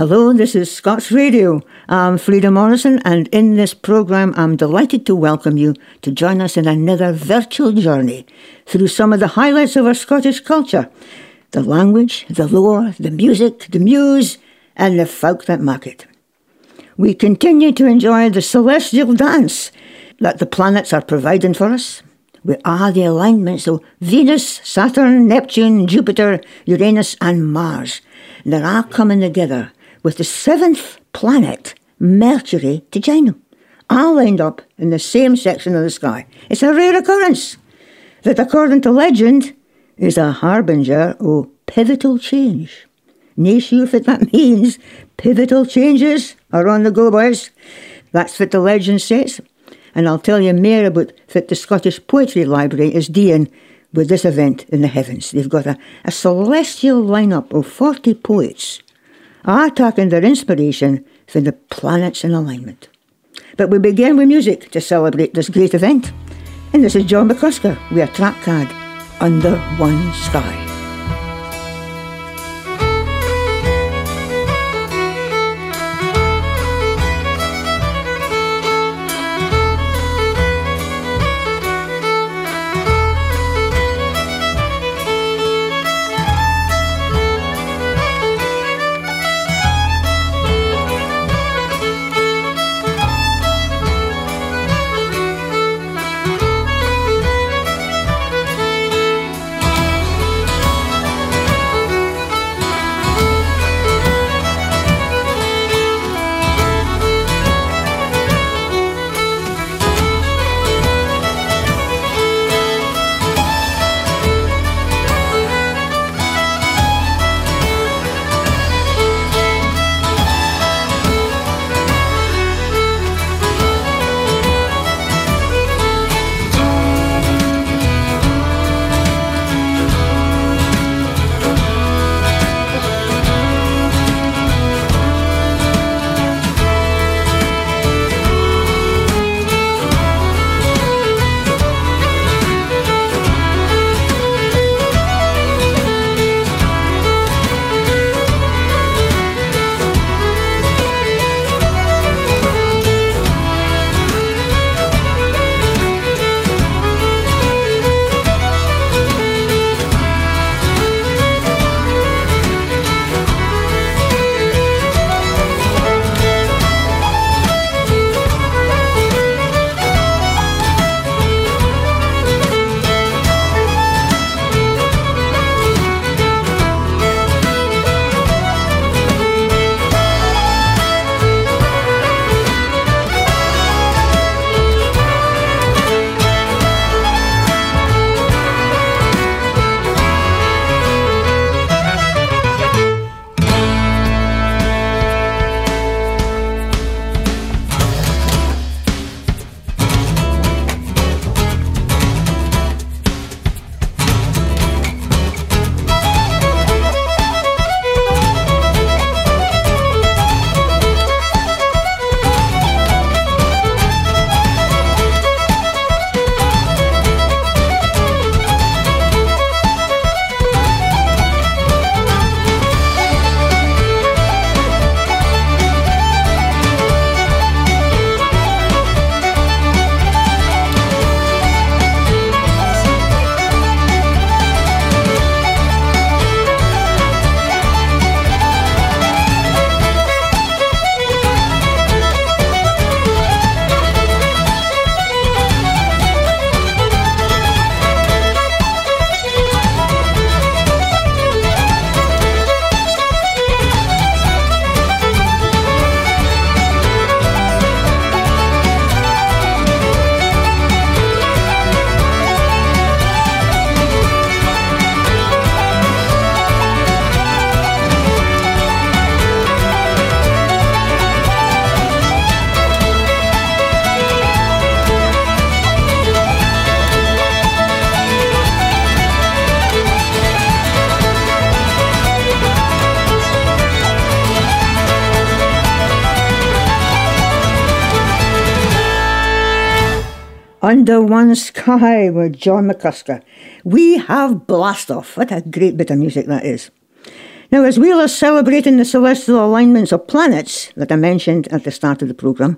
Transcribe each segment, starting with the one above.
Hello, this is Scots Radio. I'm Frida Morrison, and in this programme I'm delighted to welcome you to join us in another virtual journey through some of the highlights of our Scottish culture, the language, the lore, the music, the muse, and the folk that make it. We continue to enjoy the celestial dance that the planets are providing for us. We are the alignments of Venus, Saturn, Neptune, Jupiter, Uranus and Mars. They're all coming together with the seventh planet, Mercury, to join them, all lined up in the same section of the sky. It's a rare occurrence that, according to legend, is a harbinger of pivotal change. No sure what that means. Pivotal changes are on the go, boys. That's what the legend says. And I'll tell you more about what the Scottish Poetry Library is doing with this event in the heavens. They've got a celestial lineup of 40 poets, are taking their inspiration from the planets in alignment. But we begin with music to celebrate this great event. And this is John McCusker with a track called Under One Sky. Under One Sky with John McCusker. We have Blast Off. What a great bit of music that is. Now, as well as celebrating the celestial alignments of planets that I mentioned at the start of the programme,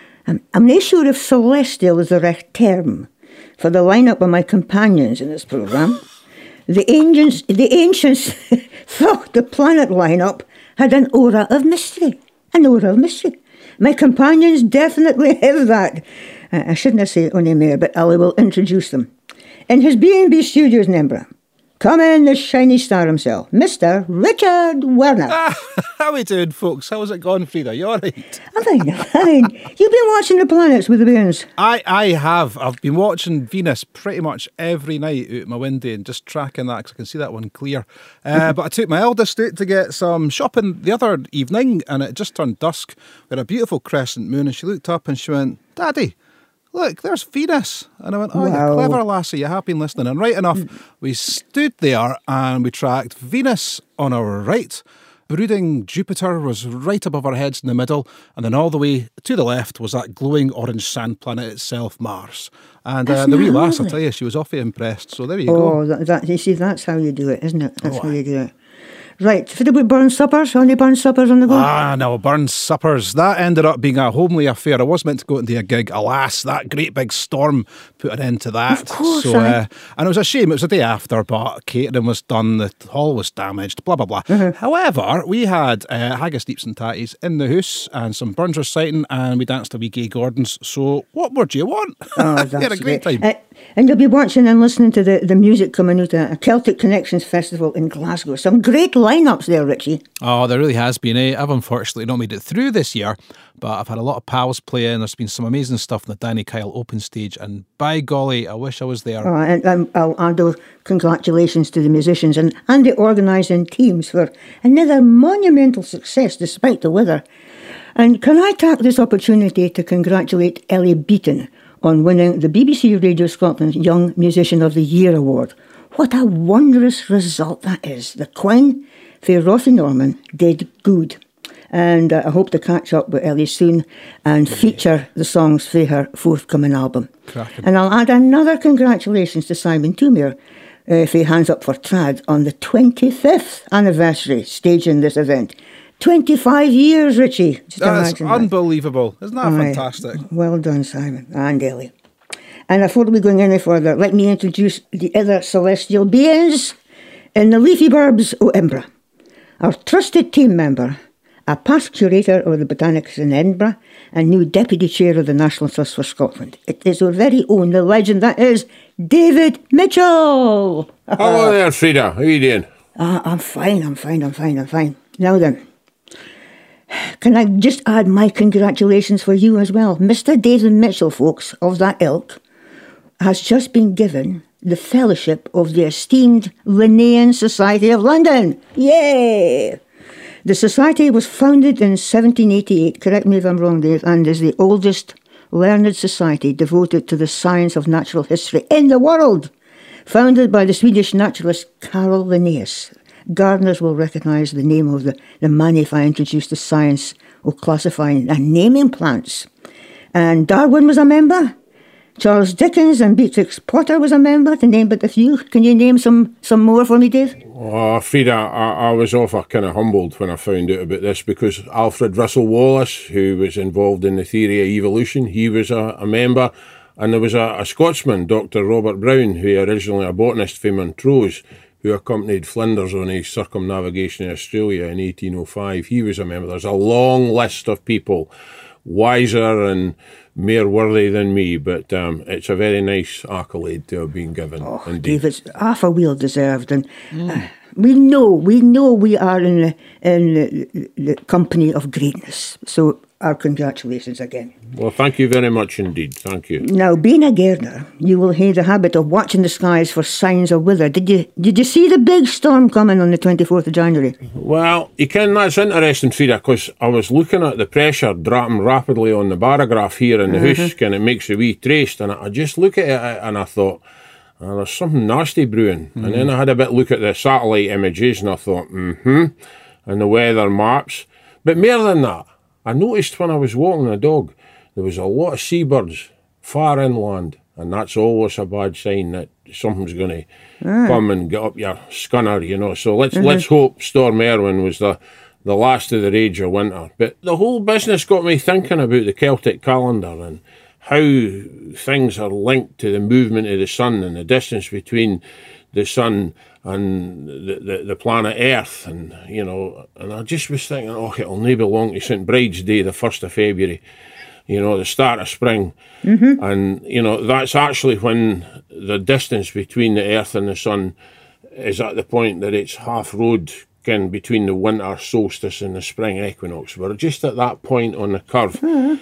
I'm not sure if celestial is the right term for the lineup of my companions in this programme. The ancients thought the planet lineup had an aura of mystery. An aura of mystery. My companions definitely have that. I shouldn't say it any more, but I will introduce them. In his B&B Studios in Edinburgh, come in the shiny star himself, Mr. Richard Werner. How we doing, folks? How's it going, Frida? You all right? I'm fine. You've been watching the planets with the bairns? I have. I've been watching Venus pretty much every night out my window and just tracking that because I can see that one clear. But I took my eldest out to get some shopping the other evening and it just turned dusk. We had a beautiful crescent moon and she looked up and she went, "Daddy, look, there's Venus." And I went, "Oh, wow. You clever lassie, you have been listening." And right enough, we stood there and we tracked Venus on our right. Brooding Jupiter was right above our heads in the middle, and then all the way to the left was that glowing orange sand planet itself, Mars. And the wee lass, I tell you, she was awfully impressed. So there you go. Oh, you see, that's how you do it, isn't it? That's how you do it. Right, for the burn suppers, any burn suppers on the go? No, burn suppers. That ended up being a homely affair. I was meant to go into a gig. Alas, that great big storm put an end to that. Of course, so, and it was a shame. It was the day after, but catering was done, the hall was damaged, blah, blah, blah. However, we had haggis, deeps and tatties in the house and some burns reciting, and we danced a wee Gay Gordons. So what more do you want? Oh, we had a great time. And you'll be watching and listening to the music coming out of a Celtic Connections Festival in Glasgow. Some great lineups there, Richie. Oh, there really has been. I've unfortunately not made it through this year, but I've had a lot of pals playing. There's been some amazing stuff in the Danny Kyle Open Stage, and by golly, I wish I was there. Oh, and I'll add congratulations to the musicians and the organising teams for another monumental success despite the weather. And can I take this opportunity to congratulate Ellie Beaton on winning the BBC Radio Scotland Young Musician of the Year award. What a wondrous result that is. The Queen for Rothinorman did good. And I hope to catch up with Ellie soon and feature the songs for her forthcoming album. Cracking. And I'll add another congratulations to Simon Toomere for Hands Up for Trad on the 25th anniversary staging this event. 25 years, Richie. That's unbelievable. Isn't that fantastic? Well done, Simon and Ellie. And before we go any further, let me introduce the other celestial beings in the Leafy Burbs of Edinburgh. Our trusted team member, a past curator of the Botanics in Edinburgh and new deputy chair of the National Trust for Scotland. It is our very own, the legend that is David Mitchell. Hello there, Frida. How are you doing? I'm fine. Now then, can I just add my congratulations for you as well? Mr. David Mitchell, folks, of that ilk, has just been given the fellowship of the esteemed Linnean Society of London. Yay! The society was founded in 1788, correct me if I'm wrong, Dave, and is the oldest learned society devoted to the science of natural history in the world. Founded by the Swedish naturalist Carl Linnaeus. Gardeners will recognise the name of the man if I introduced the science of classifying and naming plants. And Darwin was a member. Charles Dickens and Beatrix Potter was a member, to name but a few. Can you name some more for me, Dave? Oh, Frida, I was awful kind of humbled when I found out about this because Alfred Russel Wallace, who was involved in the theory of evolution, he was a member. And there was a Scotsman, Dr. Robert Brown, who originally a botanist from Montrose, who accompanied Flinders on his circumnavigation in Australia in 1805. He was a member. There's a long list of people wiser and more worthy than me, but it's a very nice accolade to have been given. Oh, Dave, it's half a wheel deserved, and we know we are in the company of greatness. So our congratulations again. Well, thank you very much indeed. Thank you. Now, being a gardener, you will have the habit of watching the skies for signs of weather. Did you see the big storm coming on the 24th of January? Well, you can. That's interesting, Frida, because I was looking at the pressure dropping rapidly on the barograph here in the house, and it makes a wee trace, and I just look at it and I thought, there's something nasty brewing. And then I had a bit look at the satellite images and I thought, and the weather maps. But more than that, I noticed when I was walking the dog, there was a lot of seabirds far inland, And that's always a bad sign that something's going to come and get up your scunner, you know. So let's hope Storm Erwin was the last of the rage of winter. But the whole business got me thinking about the Celtic calendar and how things are linked to the movement of the sun and the distance between the sun and the planet Earth. And, you know, and I just was thinking, it'll not be long to St. Bride's Day, the 1st of February. You know, the start of spring. And, you know, that's actually when the distance between the Earth and the sun is at the point that it's half road between the winter solstice and the spring equinox. We're just at that point on the curve.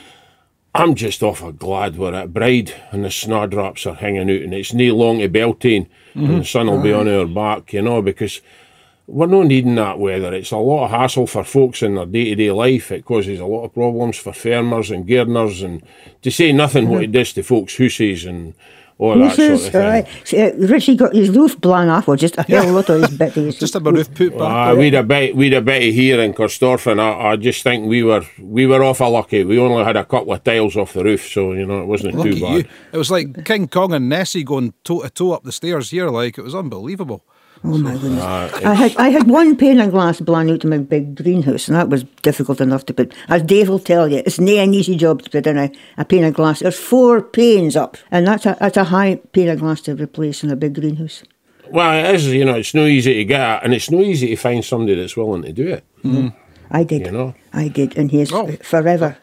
I'm just awful glad we're at Bride and the snowdrops are hanging out and it's no long to Beltane and the sun will be on our back, you know, because we're not needing that weather. It's a lot of hassle for folks in their day-to-day life. It causes a lot of problems for farmers and gardeners, and to say nothing what it does to folks' houses and all that sort of thing. Right. Richie got his roof blown off, or just a hell lot of his bit. Just have my roof put back. We'd a bit of here in Corstorphine. I just think we were awful lucky. We only had a couple of tiles off the roof, so you know it wasn't Look too at bad. You. It was like King Kong and Nessie going toe to toe up the stairs here. Like, it was unbelievable. Oh my goodness! I had one pane of glass blown out of my big greenhouse, and that was difficult enough to put. As Dave will tell you, it's not an easy job to put in a pane of glass. There's 4 panes up, and that's a high pane of glass to replace in a big greenhouse. Well, it is. You know, it's no easy to get at, and it's no easy to find somebody that's willing to do it. I did. You know? I did, and he is forever.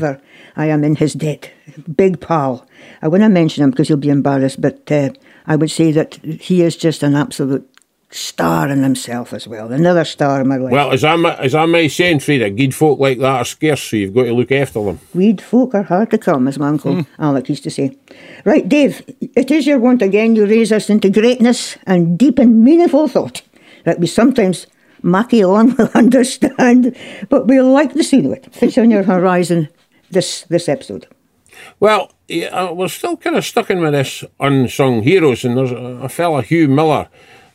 I am in his debt. Big pal. I wouldn't mention him because he'll be embarrassed, but I would say that he is just an absolute star in himself as well. Another star in my life. Well, as I may saying, Frida, good folk like that are scarce, so you've got to look after them. Weed folk are hard to come, as my uncle Alec used to say. Right, Dave, it is your wont again. You raise us into greatness and deep and meaningful thought that we sometimes Mackie on will understand, but we'll like the scene of it. It's on your horizon this episode. Well, we're still kind of stuck in with this unsung heroes, and there's a fella, Hugh Miller,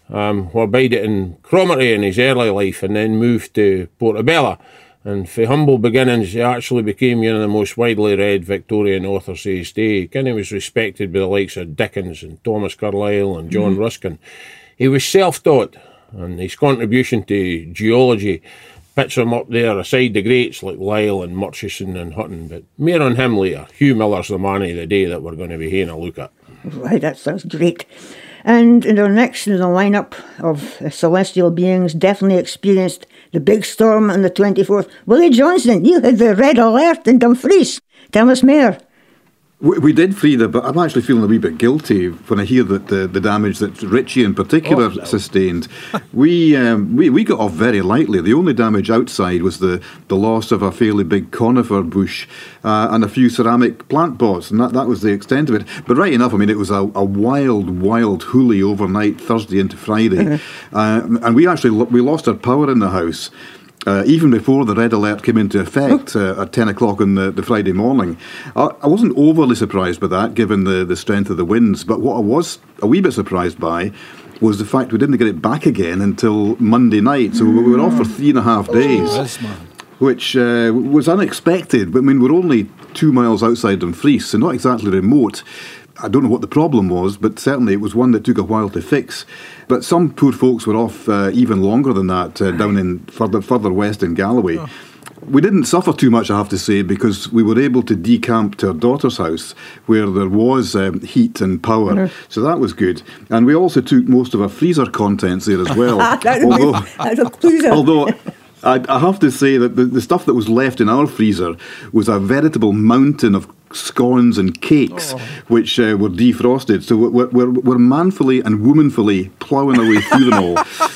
who abided in Cromarty in his early life and then moved to Portobello. And for humble beginnings, he actually became one of the most widely read Victorian authors of his day. He kind of was respected by the likes of Dickens and Thomas Carlyle and John Ruskin. He was self-taught, and his contribution to geology puts him up there aside the greats like Lyell and Murchison and Hutton. But more on him later. Hugh Miller's the man of the day that we're going to be having a look at. Right, that sounds great. And in our next in the lineup of celestial beings, definitely experienced the big storm on the 24th. Willie Johnston, you had the red alert in Dumfries. Tell us more. We did, Frida, but I'm actually feeling a wee bit guilty when I hear that the damage that Richie in particular sustained. We got off very lightly. The only damage outside was the loss of a fairly big conifer bush and a few ceramic plant pots, and that was the extent of it. But right enough, I mean, it was a wild hoolie overnight, Thursday into Friday, and we lost our power in the house. Even before the red alert came into effect at 10 o'clock on the Friday morning. I wasn't overly surprised by that, given the strength of the winds, but what I was a wee bit surprised by was the fact we didn't get it back again until Monday night, so we were off for 3.5 days. Which was unexpected, but I mean, we're only 2 miles outside Dumfries, so not exactly remote. I don't know what the problem was, but certainly it was one that took a while to fix. But some poor folks were off even longer than that, down in further west in Galloway. Oh. We didn't suffer too much, I have to say, because we were able to decamp to our daughter's house where there was heat and power, so that was good. And we also took most of our freezer contents there as well. although I have to say that the stuff that was left in our freezer was a veritable mountain of scones and cakes, which were defrosted. So we're manfully and womanfully ploughing our way through them all.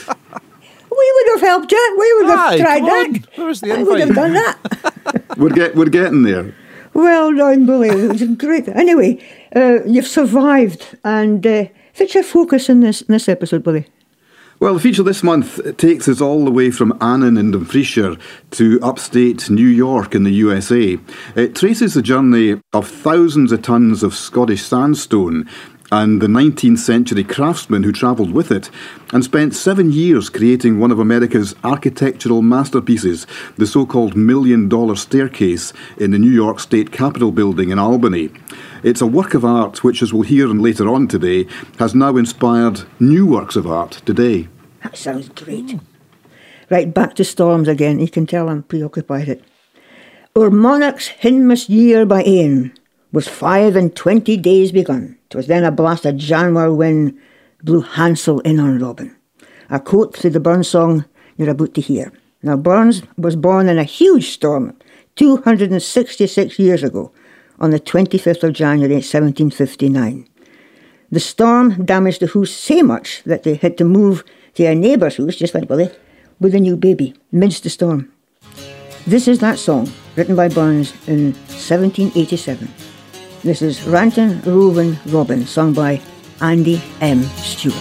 We would have helped you. We would have tried that. Where's the invite? I would have done that. We're getting there. Well done, Billy. It was great. Anyway, you've survived. And what's your focus in this episode, Billy? Well, the feature this month takes us all the way from Annan in Dumfriesshire to upstate New York in the USA. It traces the journey of thousands of tons of Scottish sandstone and the 19th century craftsmen who travelled with it, and spent 7 years creating one of America's architectural masterpieces, the so-called $1 Million Staircase in the New York State Capitol building in Albany. It's a work of art which, as we'll hear later on today, has now inspired new works of art today. That sounds great. Right, back to storms again. You can tell I'm preoccupied. Our monarch's Hindmas year by Ain was 25 days begun. 'Twas then a blast of January wind blew Hansel in on Robin. A quote through the Burns song you're about to hear. Now, Burns was born in a huge storm 266 years ago, on the 25th of January 1759. The storm damaged the house so much that they had to move to a neighbour's house, just like Willie, with a new baby, midst the storm. This is that song, written by Burns in 1787. This is Rantin' Rovin' Robin, sung by Andy M. Stewart.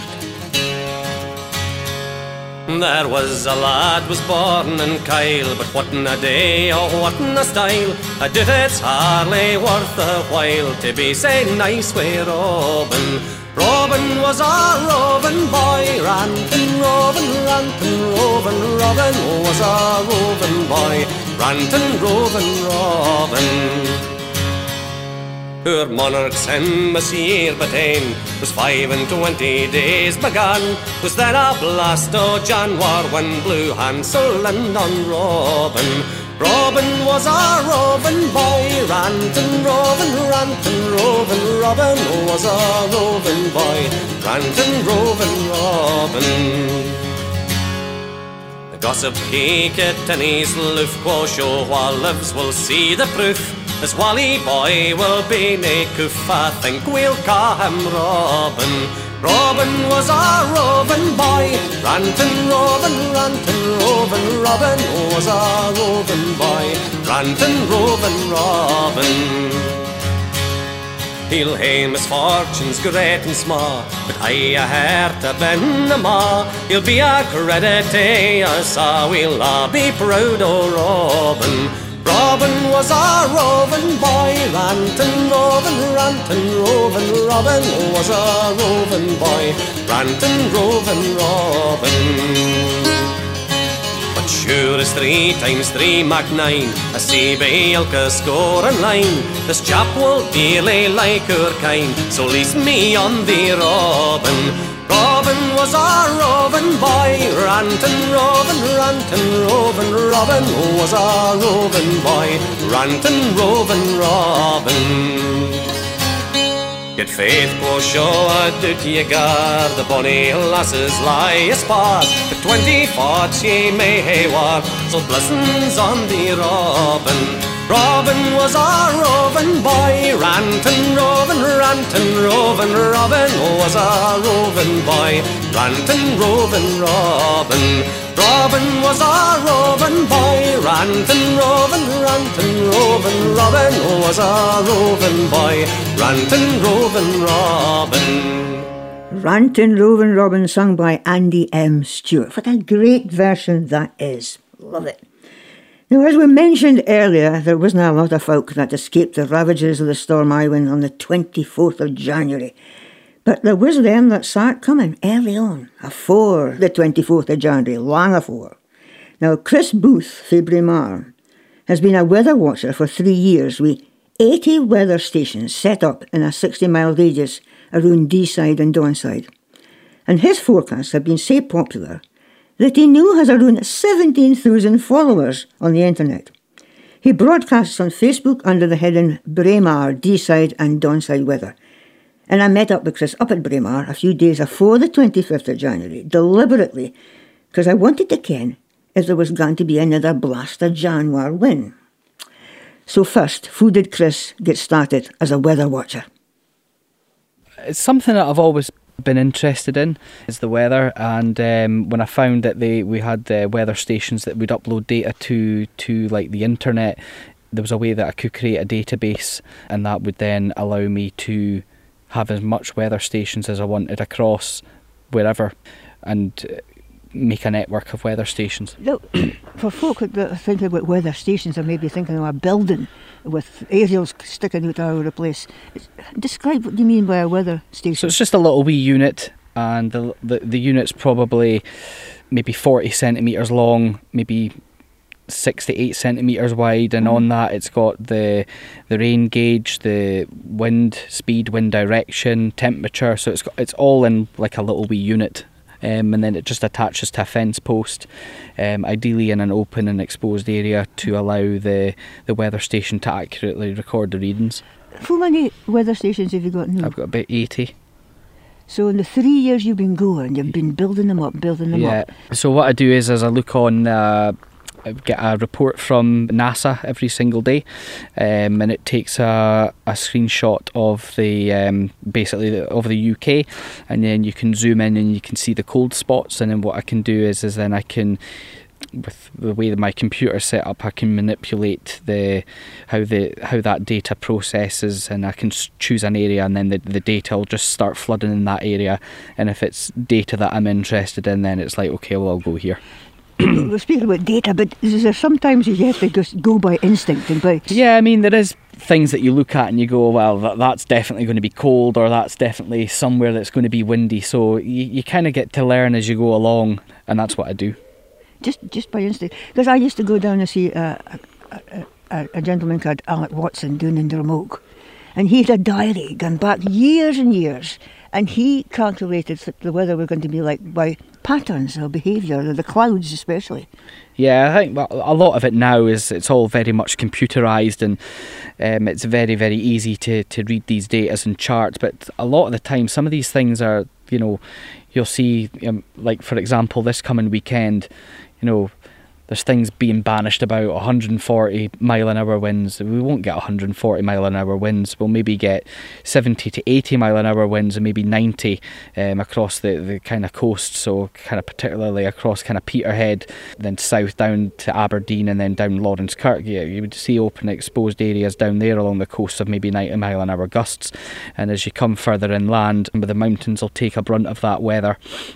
There was a lad was born in Kyle, but what in a day, oh what in a style. I did it's hardly worth a while to be say nice with Robin. Robin was a roving boy, rantin' Robin, Robin was a roving boy, rantin' Robin. Her monarch's Hindmas year but Ain was 25 days begun. Was then a blast o' January when blew Hansel and on Robin. Robin was a roving boy, rantin' Robin, Robin was a roving boy, rantin' Robin. The gossip keek it in his loof, quo show while lives will see the proof. This Wally boy will be nae coof, I think we'll ca' him Robin. Robin was a roving boy, rantin' Robin, Robin was a roving boy, rantin' Robin. He'll hae misfortunes great and small, but I a heart a ben a ma. He'll be a credit to us, we'll a be proud o' Robin. Robin was a roving boy, rantin' Robin was a roving boy, rantin' Robin. But sure as 3 times 3 mak 9, I see by elke score and line. This chap will dearly like her kind, so lease me on the Robin. Robin was a roving boy, rantin' Robin was a roving boy, rantin' Robin. Get faith, quo show a dut ye gar, the bonny lasses lie apart. The 24th ye may hae war, so blessings on the Robin. Robin was a roving boy, rantin' Robin was a roving boy, rantin' Robin. Robin was a roving boy, rantin' Robin was a roving boy, rantin' Robin. Rantin' Rovin' Robin, sung by Andy M. Stewart. What a great version that is. Love it. Now, as we mentioned earlier, there wasn't a lot of folk that escaped the ravages of the Storm Iwan on the 24th of January. But there was them that saw it coming early on, afore the 24th of January, long afore. Now, Chris Booth fae Braemar has been a weather watcher for 3 years with 80 weather stations set up in a 60-mile radius around Deeside and Donside. And his forecasts have been so popular that he now has around 17,000 followers on the internet. He broadcasts on Facebook under the heading Braemar, Deeside and Donside Weather. And I met up with Chris up at Braemar a few days before the 25th of January, deliberately, because I wanted to ken if there was going to be another blast of January wind. So first, how did Chris get started as a weather watcher? It's something that I've always been interested in, is the weather, and when I found that we had weather stations that would upload data to like the internet, there was a way that I could create a database, and that would then allow me to have as much weather stations as I wanted across wherever. And make a network of weather stations. Now, for folk that are thinking about weather stations, or maybe thinking of a building with aerials sticking out all over the place, describe what you mean by a weather station. So it's just a little wee unit, and the unit's probably maybe 40 centimetres long, maybe 6 to 8 centimetres wide, and on that it's got the rain gauge, the wind speed, wind direction, temperature. So it's all in like a little wee unit. And then it just attaches to a fence post, ideally in an open and exposed area, to allow the weather station to accurately record the readings. How many weather stations have you got now? I've got about 80. So in the 3 years you've been going, you've been building them up. Yeah. So what I do is, as I look on, I get a report from NASA every single day, and it takes a screenshot of the basically of the UK, and then you can zoom in and you can see the cold spots. And then what I can do is then I can, with the way that my computer's set up, I can manipulate how that data processes, and I can choose an area, and then the data will just start flooding in that area. And if it's data that I'm interested in, then it's like, okay, well, I'll go here. We're speaking about data, but is there sometimes you have to just go by instinct and by... Yeah, I mean, there is things that you look at and you go, well, that's definitely going to be cold, or that's definitely somewhere that's going to be windy. So you kind of get to learn as you go along, and that's what I do. Just by instinct. Because I used to go down and see a gentleman called Alec Watson down in Dromoke, and he had a diary going back years and years, and he calculated the weather was going to be like by patterns of behaviour, the clouds especially. Yeah, I think a lot of it now it's all very much computerised, and it's very, very easy to read these datas and charts. But a lot of the time, some of these things are, you'll see, like for example, this coming weekend, there's things being banished about 140 mile an hour winds. We won't get 140 mile an hour winds. We'll maybe get 70 to 80 mile an hour winds, and maybe 90 across the kind of coast. So kind of particularly across kind of Peterhead, then south down to Aberdeen, and then down Lawrence Kirk. Yeah, you would see open exposed areas down there along the coast of maybe 90 mile an hour gusts. And as you come further inland, the mountains will take a brunt of that weather.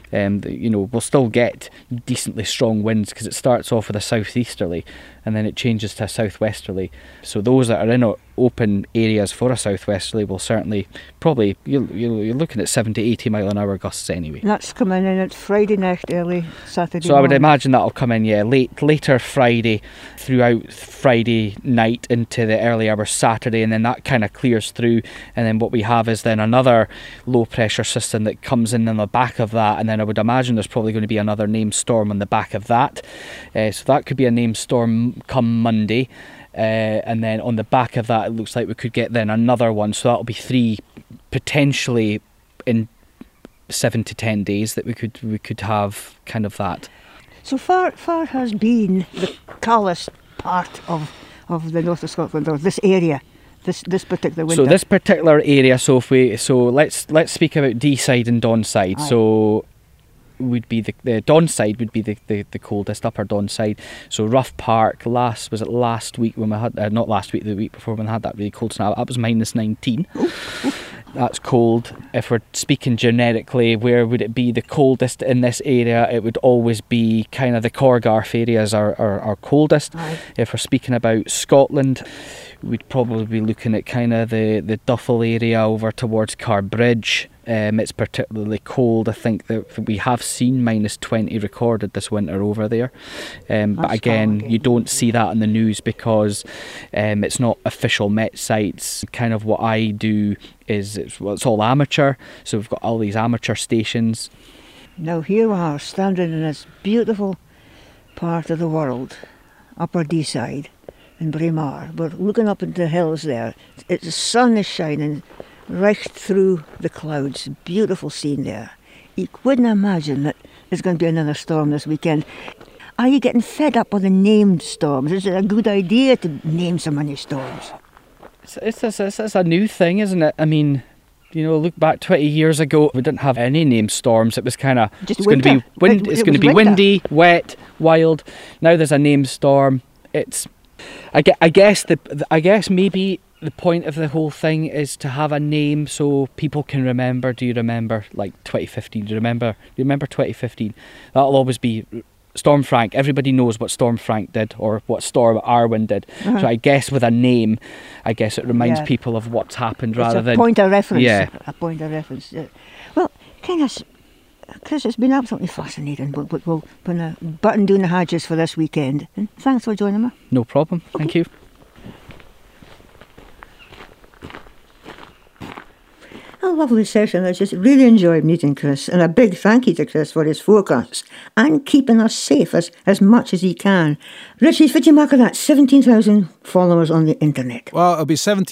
We'll still get decently strong winds because it starts off with a southeasterly, and then it changes to a southwesterly. So those that are in open areas for a southwesterly will certainly probably, you're looking at 70, 80 mile an hour gusts anyway. That's coming in at Friday night, early Saturday So I would morning. imagine that'll come in, later Friday, throughout Friday night into the early hours Saturday, and then that kind of clears through. And then what we have is then another low pressure system that comes in on the back of that, and then I would imagine there's probably going to be another named storm on the back of that. So that could be a named storm come Monday. And then on the back of that, it looks like we could get then another one. So that'll be 3 potentially in 7 to 10 days that we could have kind of that. So far has been the callous part of the north of Scotland, or this area, this particular winter. So this particular area. So let's speak about Deeside and Donside. Aye. So would be the Donside would be the coldest, upper Donside. So Rough Park last week when we had not last week, the week before when we had that really cold snap, that was minus 19. That's cold. If we're speaking generically, where would it be the coldest in this area? It would always be kind of the Corgarth areas are coldest. Aye. If we're speaking about Scotland, we'd probably be looking at kind of the Duffel area over towards Carbridge. It's particularly cold. I think that we have seen minus 20 recorded this winter over there. But again, you don't see that in the news because it's not official Met sites. Kind of what I do is it's all amateur. So we've got all these amateur stations. Now here we are standing in this beautiful part of the world, Upper Deeside in Braemar. We're looking up into the hills there. The sun is shining right through the clouds. Beautiful scene there. You wouldn't imagine that there's going to be another storm this weekend. Are you getting fed up with the named storms? Is it a good idea to name so many storms? It's a new thing, isn't it? I mean, look back 20 years ago, we didn't have any named storms. It was kind of Just it's going to be windy, wet, wild. Now there's a named storm. I guess maybe the point of the whole thing is to have a name so people can remember. Do you remember, like, 2015? Do you remember 2015? That'll always be Storm Frank. Everybody knows what Storm Frank did or what Storm Arwen did. Uh-huh. So I guess with a name, I guess it reminds people of what's happened rather than... It's a point of reference. Yeah. A point of reference. Well, Chris, it's been absolutely fascinating. We'll put a button down the hatches for this weekend. And thanks for joining me. No problem. Thank you. A lovely session. I just really enjoyed meeting Chris, and a big thank you to Chris for his forecasts and keeping us safe as much as he can. Richie, what do you make of that? 17,000 followers on the internet. Well, it'll be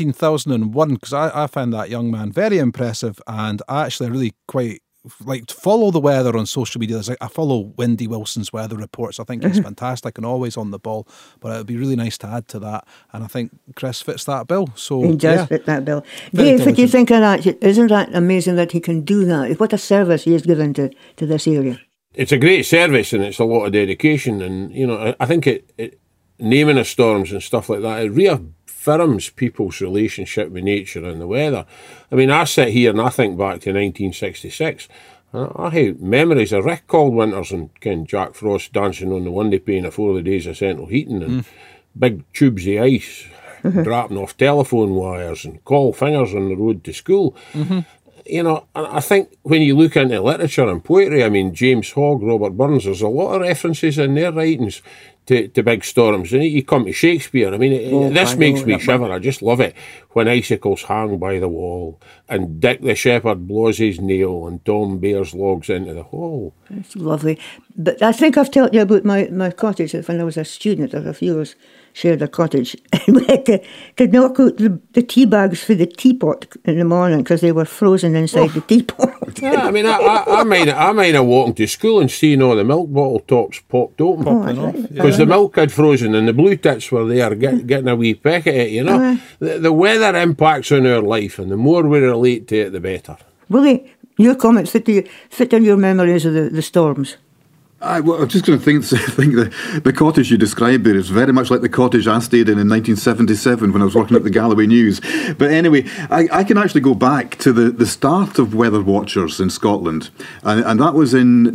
17,001 because I found that young man very impressive, and I actually really quite like to follow the weather on social media. I follow Wendy Wilson's weather reports. I think he's fantastic and always on the ball, but it would be really nice to add to that, and I think Chris fits that bill. So he does fit that bill. Dave, what do you think of that? Isn't that amazing that he can do that? What a service he has given to this area. It's a great service and it's a lot of dedication, and you know, I think it naming of storms and stuff like that, it reaffirms people's relationship with nature and the weather. I mean, I sit here and I think back to 1966. I have memories of Rick cold winters and Ken Jack Frost dancing on the window pane afore the days of central heating, and big tubes of ice dropping off telephone wires and cold fingers on the road to school. You know, I think when you look into literature and poetry, I mean, James Hogg, Robert Burns, there's a lot of references in their writings to big storms. And you come to Shakespeare, I mean, this makes me shiver. I just love it. When icicles hang by the wall, and Dick the shepherd blows his nail, and Tom bears logs into the hole. It's lovely. But I think I've told you about my cottage when I was a student. A few of us shared a cottage. And we had to knock out the tea bags for the teapot in the morning because they were frozen inside the teapot. Yeah, I mean, I mind walking to school and seeing all the milk bottle tops popped open. Because the milk had frozen and the blue tits were there getting a wee peck at it, you know. The weather impacts on our life, and the more we relate to it, the better. Willie, your comments fit in your memories of the storms. I'm just going to think the cottage you described there is very much like the cottage I stayed in 1977 when I was working at the Galloway News. But anyway, I can actually go back to the start of Weather Watchers in Scotland, and that was in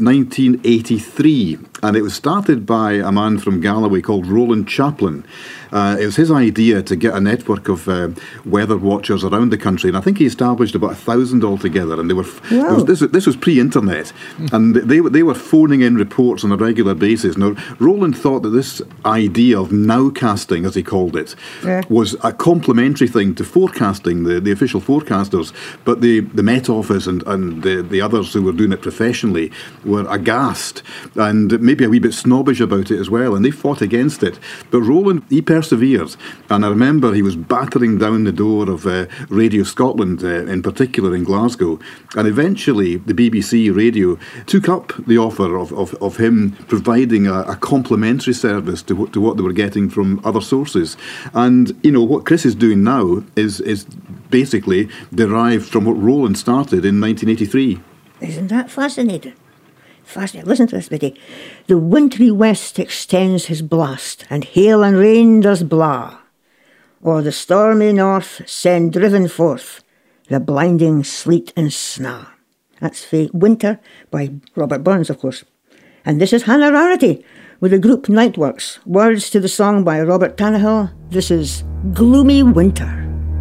1983, and it was started by a man from Galloway called Roland Chaplin. It was his idea to get a network of weather watchers around the country, and I think he established about 1,000 altogether. And they were this was pre-internet, and they were phoning in reports on a regular basis. Now, Roland thought that this idea of nowcasting, as he called it, was a complementary thing to forecasting, the official forecasters. But the Met Office and the others who were doing it professionally were aghast and maybe a wee bit snobbish about it as well, and they fought against it. But Roland, he persevered, and I remember he was battering down the door of Radio Scotland, in particular in Glasgow, and eventually the BBC Radio took up the offer of him providing a complementary service to what they were getting from other sources. And you know what Chris is doing now is basically derived from what Roland started in 1983. Isn't that fascinating? Fascinating. Listen to this, Biddy. The wintry west extends his blast, and hail and rain does blaw. Or the stormy north send driven forth the blinding sleet and snaw. That's Winter by Robert Burns, of course. And this is Hannah Rarity with the group Nightworks. Words to the song by Robert Tannehill. This is Gloomy Winter.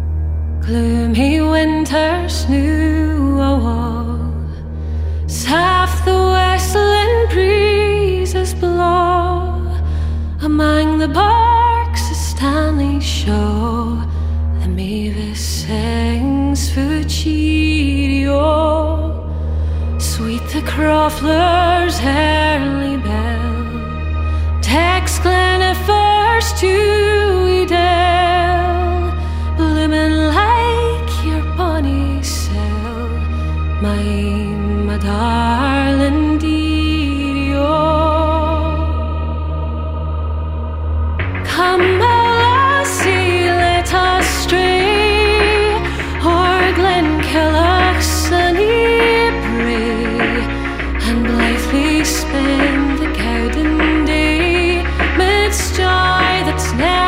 Gloomy winter, snow a wall. Soft the westland breezes blow. Among the barks of Stanley Show, the mavis sings Fuccidio. Sweet the Crawfler's early bell takes Glenifers to Edel, blooming like your bonny cell, my darling Didio. Come, lassie, let us stray o'er Glenculloch's sunny brae, and blithely spend the Cowden day midst joy that's never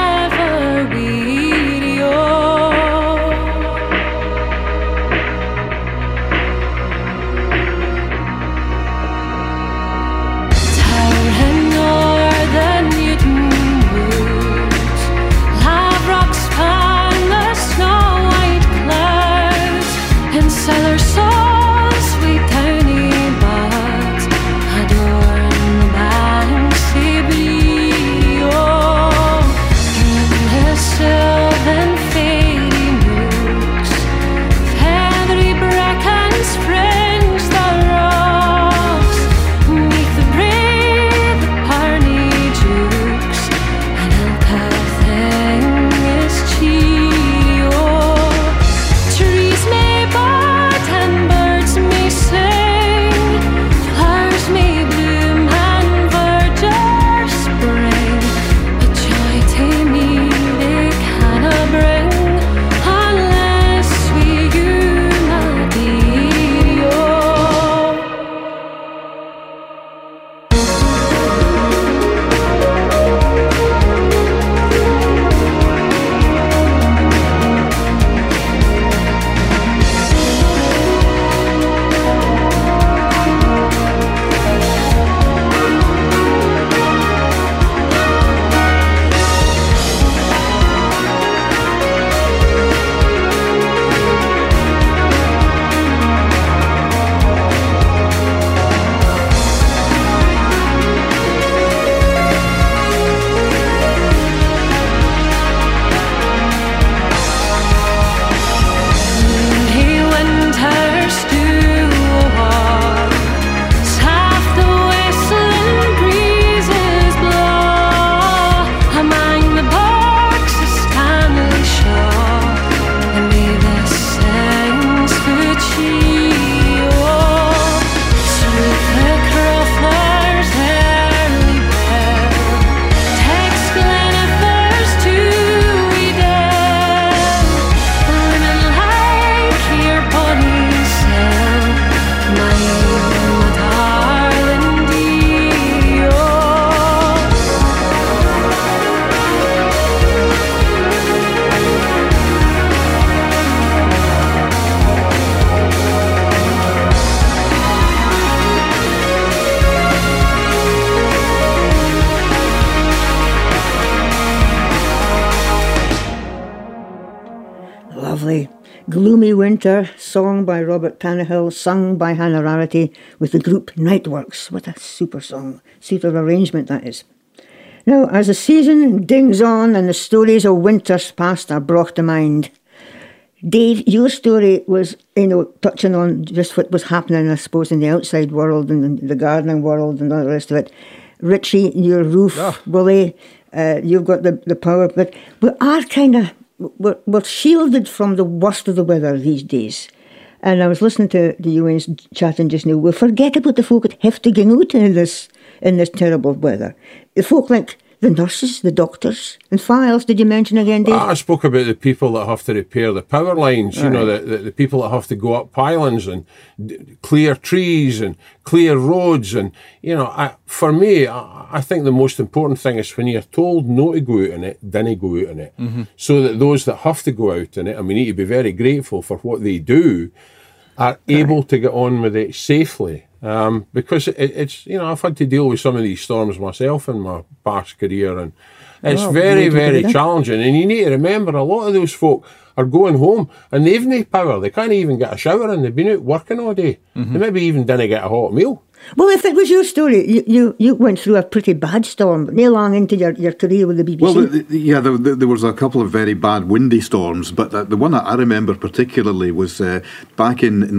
Lovely. Gloomy Winter, song by Robert Tannehill, sung by Hannah Rarity with the group Nightworks. What a super song. Super arrangement that is. Now, as the season dings on and the stories of winter's past are brought to mind, Dave, your story was, touching on just what was happening, I suppose, in the outside world and the gardening world and all the rest of it. Richie, your roof, Willie, you've got the power, but we are kind of, we're shielded from the worst of the weather these days. And I was listening to the UN's chatting just now. We forget about the folk that have to go out in this terrible weather. The folk like the nurses, the doctors, and files. Did you mention again, Dave? I spoke about the people that have to repair the power lines, the people that have to go up pylons and clear trees and clear roads. And, for me, I think the most important thing is when you're told no to go out in it, then go out in it. Mm-hmm. So that those that have to go out in it, and we need to be very grateful for what they do, are able to get on with it safely. Because it's I've had to deal with some of these storms myself in my past career, and it's very, very challenging. And you need to remember, a lot of those folk are going home and they've no power. They can't even get a shower, and they've been out working all day. Mm-hmm. They maybe even didn't get a hot meal. Well, if it was your story, you went through a pretty bad storm, but near long into your career with the BBC. Well, there was a couple of very bad windy storms, but the one that I remember particularly was back in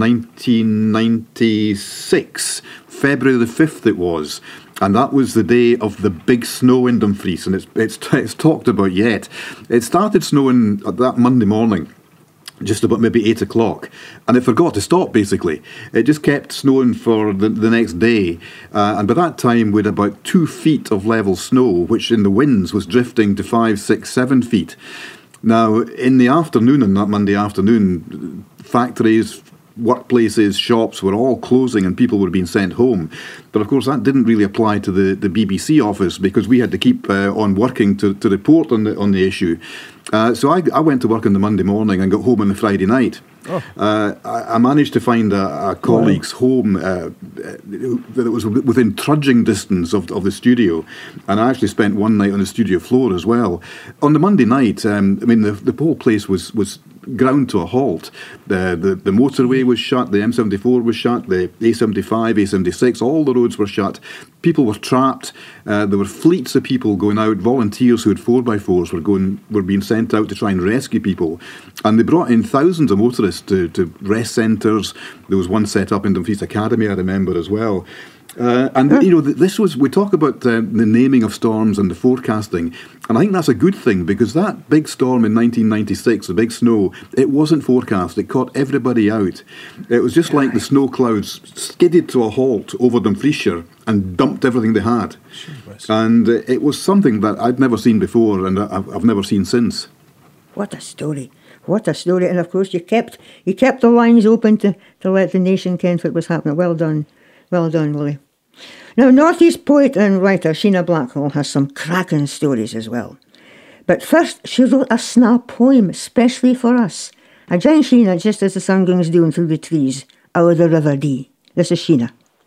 1996, February the 5th it was. And that was the day of the big snow in Dumfries, and it's talked about yet. It started snowing that Monday morning, just about maybe 8 o'clock, and it forgot to stop, basically. It just kept snowing for the next day, and by that time we had about 2 feet of level snow, which in the winds was drifting to 5, 6, 7 feet. Now, in the afternoon, on that Monday afternoon, factories, workplaces, shops were all closing and people were being sent home. But of course that didn't really apply to the BBC office, because we had to keep on working to report on the issue. So I went to work on the Monday morning and got home on the Friday night. I managed to find a colleague's home that was within trudging distance of the studio, and I actually spent one night on the studio floor as well. On the Monday night, the whole place was ground to a halt. The motorway was shut, the M74 was shut, the A75, A76, all the roads were shut. People were trapped. There were fleets of people going out. Volunteers who had 4x4s were being sent out to try and rescue people. And they brought in thousands of motorists to rest centres. There was one set up in Dumfries Academy, I remember, as well. This was, we talk about the naming of storms and the forecasting, and I think that's a good thing, because that big storm in 1996, the big snow, it wasn't forecast. It caught everybody out. It was just like the snow clouds skidded to a halt over Dumfriesshire and dumped everything they had. And it was something that I'd never seen before, and I've never seen since. What a story. What a story. And of course you kept the lines open to let the nation ken what was happening. Well done. Well done, Willie. Now, Northeast poet and writer Sheena Blackhall has some cracking stories as well. But first, she wrote a sna poem especially for us. I joined Sheena just as the sun goes down through the trees, o'er the River Dee. This is Sheena.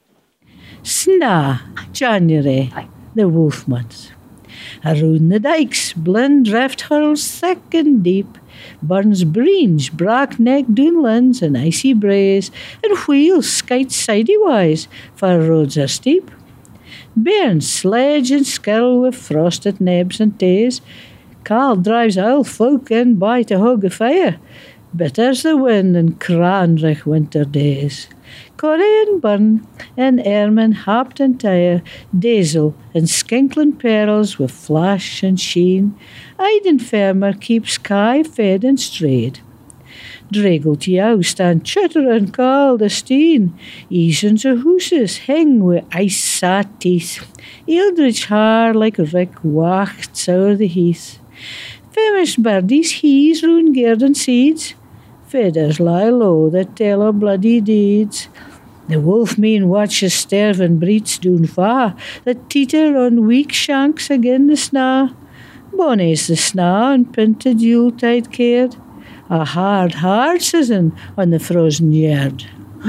Sna, January, the wolf month. Around the dikes, blind drift hurls thick and deep, burns breens, brack-neck doonlands and icy braes, and wheels skite sidewise, for roads are steep. Bairns sledge and skill with frosted nebs and tays. Carl drives owl folk in by to hug a fire. Bitter's the wind in cranrich winter days. Corrie and burn, and ermine hapt and tire, dazzle and skinkling perils with flash and sheen. Eiden farmer keeps sky fed and strayed. Draggled joust and chitter and call the steen. Easons of hooses hang with ice sat teeth. Eldridge haar like rick wachts o'er the heath. Famished birdies hees round garden seeds. Feathers lie low that tell of bloody deeds. The wolf mean watches sterven breeds doen far, that teeter on weak shanks again the sna. Bonnie's the sna and pinted Yuletide cared. A hard season on the frozen yard.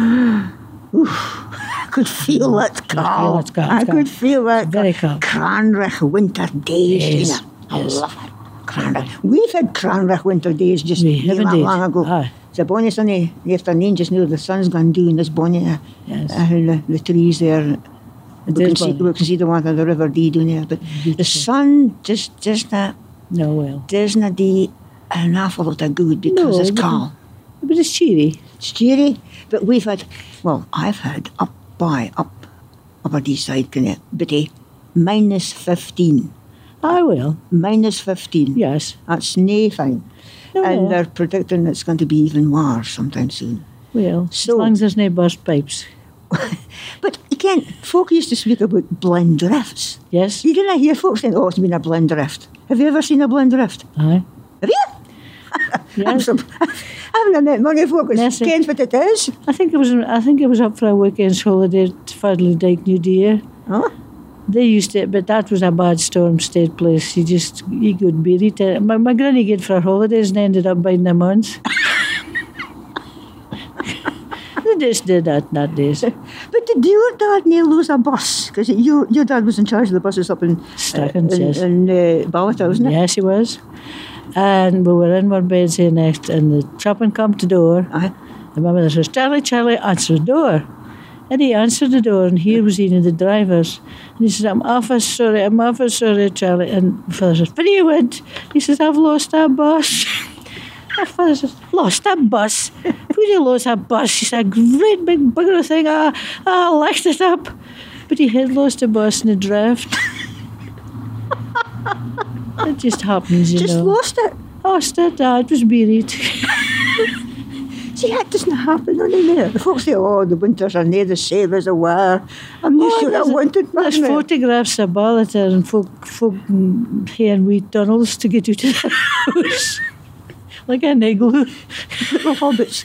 I could feel that, Carl. I could feel that. Very cold. Cranrich winter days, Yes. Sheena. I love it. Cranrach. We've had Cranrach winter days just We not have indeed. long ago. Aye. It's a bonny sunny afternoon just now. The sun's gone down. This bonny Yes. the trees there. It We is can, see, bonny. we can see the one on the River Dee down there. But the Beautiful. sun just No, well. doesn't do an awful lot of good because No, it's but- calm. But it's cheery. It's cheery. But we've had, well, I've had upper Dee side, kind of, bitty, minus 15. I will. Minus 15. Yes. That's nae fine. No, And no. they're predicting it's going to be even worse sometime soon. Well, So- as long as there's no burst pipes. But again, folk used to speak about blind drifts. Yes. You didn't hear folks saying, oh, it's been a blind drift. Have you ever seen a blind drift? Aye. Have you? Yes. I haven't met many folk that Yes, ken what it is. I think it was up for a weekend's holiday at Fadley Dyke, New Deer. Huh? They used it, but that was a bad storm state place. You could bear it. My granny get for her holidays and ended up buying them once. They just did that days. But did your dad near lose a bus? Because your dad was in charge of the buses up in Strackens, yes. Ballata, wasn't it? Yes, he was. And we were in one bed saying next, and the chaplain come to the door. Aye. And my mother says, Charlie, answer the door. And he answered the door, and here was one of the drivers. And he says, I'm awful sorry, Charlie. And my father says, where you went? He says, I've lost that bus. My father says, lost that bus? Who you lost that bus? She said, a great big bugger thing. I left it up. But he had lost the bus in the draft. It just happens, you Just know. lost it. Lost it, it was buried. See, that doesn't happen on there. The folks say, oh, the winters are near the same as they were. I'm not sure I wanted back There's there. photographs of Ballata and folk here in wee tunnels to get out of the house. Like an igloo. Little hobbits.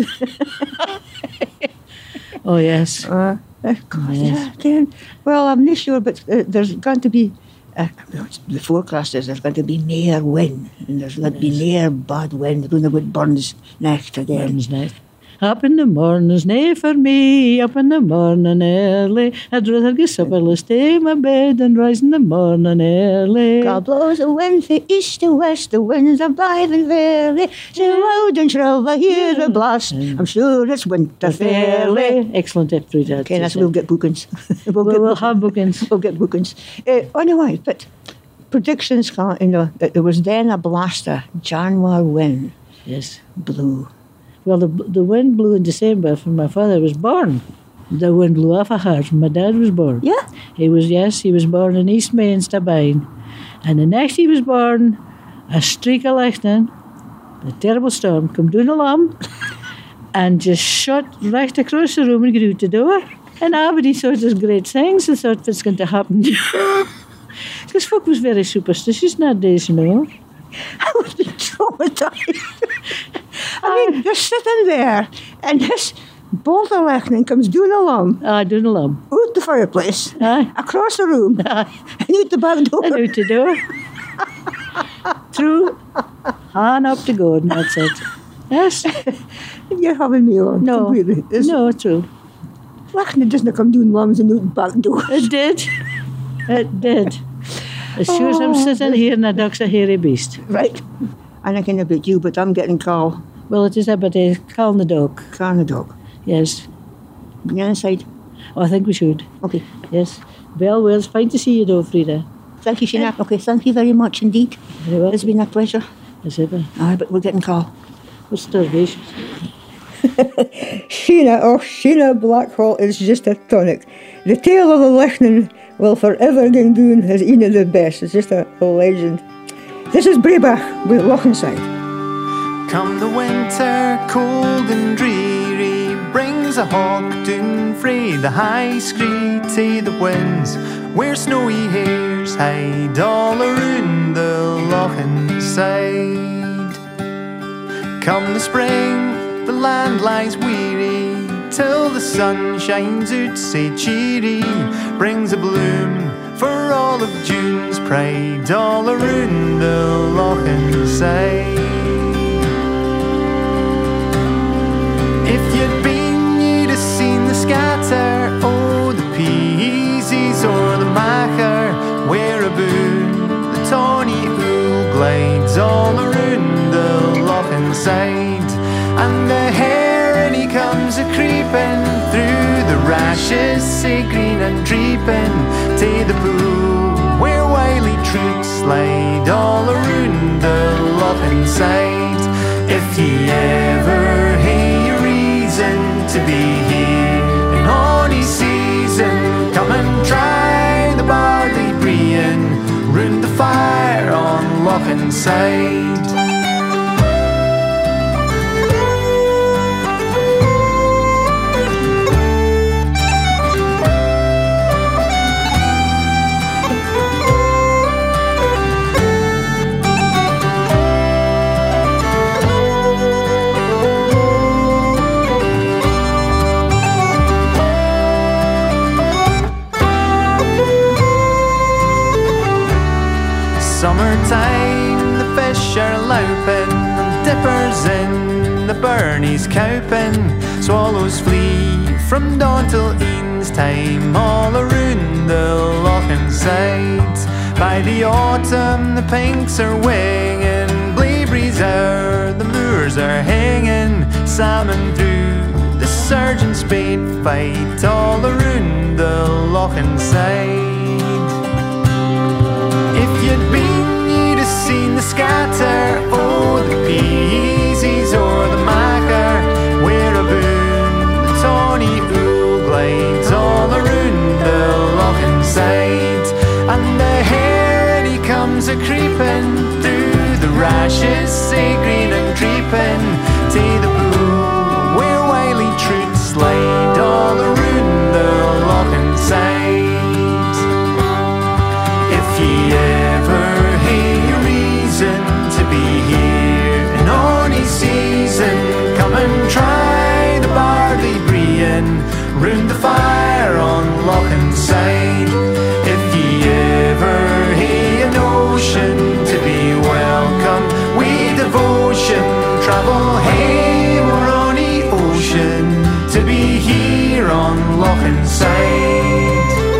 Oh, yes. God, Yes. yeah, Ken. Well, I'm not sure, but there's going to be, the forecast is there's going to be more wind, and there's going to be more bad wind. Going to burns next again. Burns night. Up in the morning's nae for me, up in the morning early. I'd rather get supper, stay in my bed and rise in the morning early. God blows a wind from east to west, the winds are blithing fairly. So loud and shrill, I hear the blast. I'm sure it's winter fairly. Excellent episode. Okay, that's we'll get bookings. We'll have bookings. We'll get bookings. Anyway, but predictions, there was then a blaster, January wind Yes. blew. Well, the wind blew in December when my father was born. The wind blew off a heart when my dad was born. Yeah? He was born in East Main, Stabine. And the next he was born, a streak of lightning, a terrible storm, come down the lamb and just shot right across the room and got out the door. And everybody thought it was great things and thought what's going to happen. Because folk was very superstitious nowadays, you know. I would be traumatized. I mean, you're sitting there, and this bolt of lightning comes down along, Down the lamb. out the fireplace, Aye. across the room, and out the back door. And out the door. Through. On up to God, and that's it. Yes. You're having me on. No. Completely. No, true. Lightning doesn't come down lungs and out the back door. It did. It did. As sure as I'm sitting here and the duck's a hairy beast. Right. I'm not know about you, but I'm getting Carl. Well, it is about calling the dog. Carl the dog. Yes. You inside? Oh, I think we should. Okay. Yes. Well, it's fine to see you, though, Frida. Thank you, Sheena. Okay, thank you very much indeed. Very well. It's been a pleasure. Is it? Aye, but we're getting Carl. What's starvation? Sheena Blackhall is just a tonic. The tale of the Lichnen will forever go down as one of the best. It's just a legend. This is Braebach with Lochenside. Come the winter, cold and dreary, brings a hawk down frae the high screety the winds, where snowy hares hide all around the Lochenside. Come the spring, the land lies weary, till the sun shines out sae cheery, brings a bloom for all of June's pride all around the Lochenside. If you'd been, you'd have seen the scatter, oh, the peasies or the macher, whereabout the tawny ool glides all side. And the heron he comes a creeping through the rashes, sae green and dreeping, to the pool where wily troops slide all around the loch inside. If ye ever hae a reason to be here in honey season, come and try the barley breeing round the fire on loch inside. Summertime, the fish are louping, and dippers in the burnies cowping. Swallows flee from dawn till even's time, all around the loch inside. By the autumn, the pinks are winging, blaeberries are, the moors are hanging, salmon through the surgeon spade fight, all around the loch inside. If you'd been, you'd have seen the scatter, oh, the peasies or the macker, where aboon the tawny ool glides all around the loch inside. And the heron he comes a creeping through the rashes, sae green and creeping, to the pool where wily troops slide all around the loch inside. If ye ever hae a reason to be here in honey season, come and try the barley breeing round the fire on loch inside. If ye ever hae a notion to be welcome wi' devotion, travel hame or on the ocean to be here on loch inside.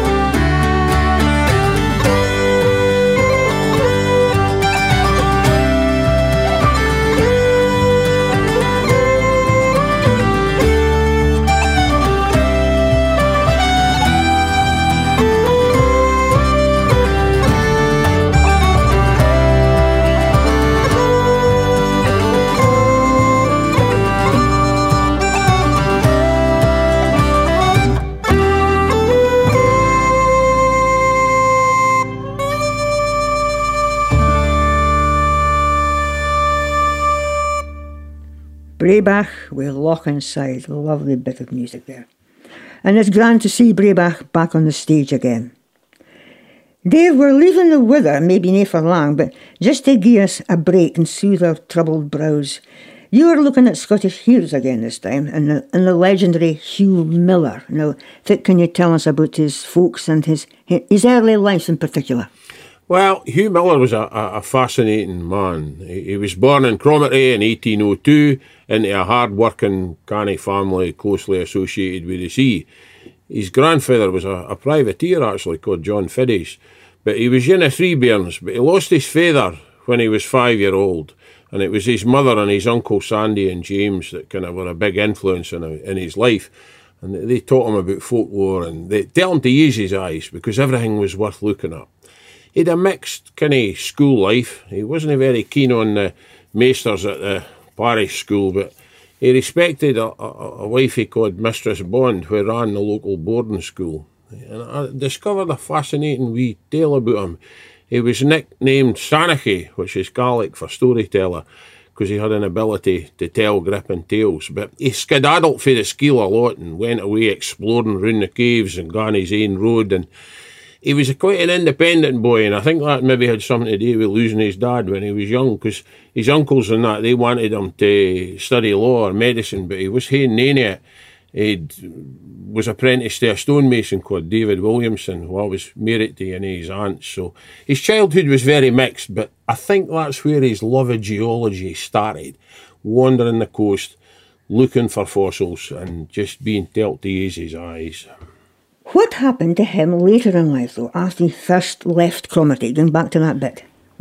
Braebach with Loch Inside, a lovely bit of music there. And it's grand to see Braebach back on the stage again. Dave, we're leaving the weather, maybe nae for long, but just to give us a break and soothe our troubled brows, you are looking at Scottish heroes again this time, and the legendary Hugh Miller. Now, Vic, can you tell us about his folks and his early life in particular? Well, Hugh Miller was a fascinating man. He was born in Cromarty in 1802 into a hard-working canny family closely associated with the sea. His grandfather was a privateer, actually, called John Fiddies. But he was in a three bairns, but he lost his father when he was 5 years old. And it was his mother and his uncle Sandy and James that kind of were a big influence in his life. And they taught him about folklore, and they tell him to use his eyes because everything was worth looking at. He had a mixed kind of school life. He wasn't very keen on the maesters at the parish school, but he respected a wifey called Mistress Bond, who ran the local boarding school. And I discovered a fascinating wee tale about him. He was nicknamed Sanachy, which is Gaelic for storyteller, because he had an ability to tell gripping tales. But he skedaddled for the skill a lot and went away exploring round the caves and gone his own road. And he was quite an independent boy, and I think that maybe had something to do with losing his dad when he was young, because his uncles and that, they wanted him to study law or medicine, but he was hating it. He was apprenticed to a stonemason called David Williamson, who I was married to one of his aunts. So his childhood was very mixed, but I think that's where his love of geology started, wandering the coast, looking for fossils, and just being dealt to use his eyes. What happened to him later in life, though, after he first left Cromarty, going back to that bit?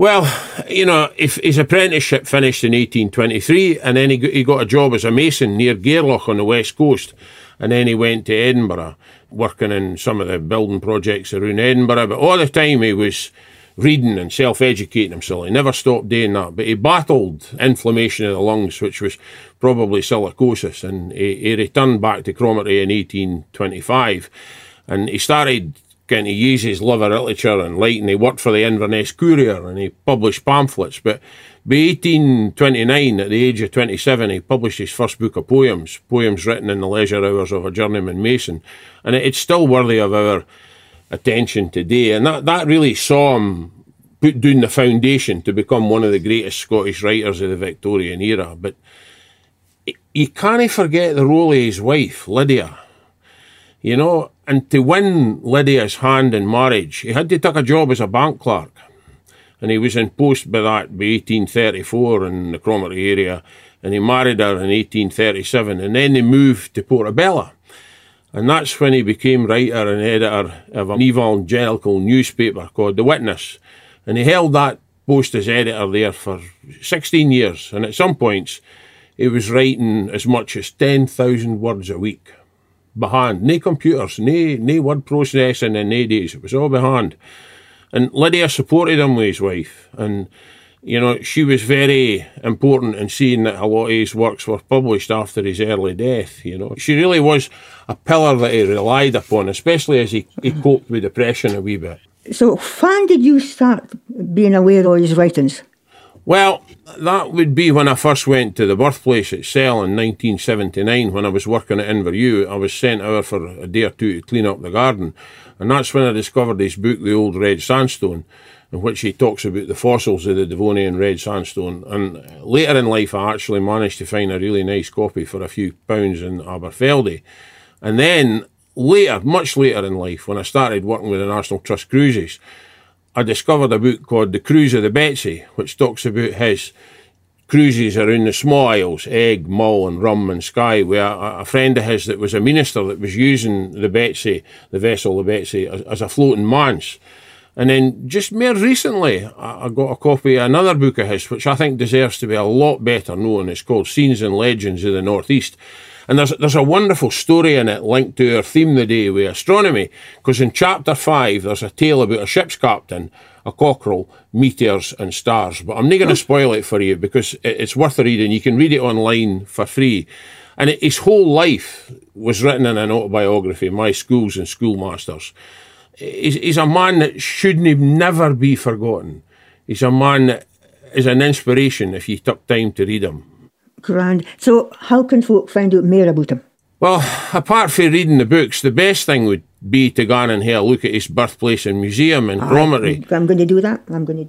Well, you know, if his apprenticeship finished in 1823, and then he got a job as a mason near Gairloch on the west coast, and then he went to Edinburgh, working in some of the building projects around Edinburgh. But all the time he was reading and self-educating himself. He never stopped doing that. But he battled inflammation of the lungs, which was probably silicosis, and he returned back to Cromarty in 1825, and he started getting to use his love of literature and light, and he worked for the Inverness Courier, and he published pamphlets. But by 1829, at the age of 27, he published his first book of poems written in the leisure hours of a journeyman mason, and it's still worthy of our attention today. And that really saw him put down the foundation to become one of the greatest Scottish writers of the Victorian era. But you can't forget the role of his wife, Lydia. You know, and to win Lydia's hand in marriage, he had to take a job as a bank clerk. And he was in post by 1834 in the Cromarty area, and he married her in 1837, and then they moved to Portobello. And that's when he became writer and editor of an evangelical newspaper called The Witness. And he held that post as editor there for 16 years, and at some points he was writing as much as 10,000 words a week. By hand, no computers, no word processing in no days. It was all by hand. And Lydia supported him with his wife. And, you know, she was very important in seeing that a lot of his works were published after his early death, you know. She really was a pillar that he relied upon, especially as he coped with depression a wee bit. So when did you start being aware of his writings? Well, that would be when I first went to the birthplace at Cell in 1979, when I was working at Inverview. I was sent over for a day or two to clean up the garden, and that's when I discovered his book, The Old Red Sandstone, in which he talks about the fossils of the Devonian red sandstone. And later in life, I actually managed to find a really nice copy for a few pounds in Aberfeldy. And then later, much later in life, when I started working with the National Trust Cruises, I discovered a book called The Cruise of the Betsy, which talks about his cruises around the small isles, Egg, Mull and Rum and Skye, with a friend of his that was a minister that was using the Betsy, the vessel the Betsy, as a floating manse. And then just more recently, I got a copy of another book of his, which I think deserves to be a lot better known. It's called Scenes and Legends of the North East. And there's a wonderful story in it linked to our theme today with astronomy, because in chapter 5 there's a tale about a ship's captain, a cockerel, meteors and stars. But I'm not going to spoil it for you because it's worth reading. You can read it online for free. And his whole life was written in an autobiography, My Schools and Schoolmasters. He's a man that should never be forgotten. He's a man that is an inspiration if you took time to read him. Grand. So how can folk find out more about him? Well, apart from reading the books, the best thing would be to go and have a look at his birthplace and museum in Cromarty. I'm going to do that.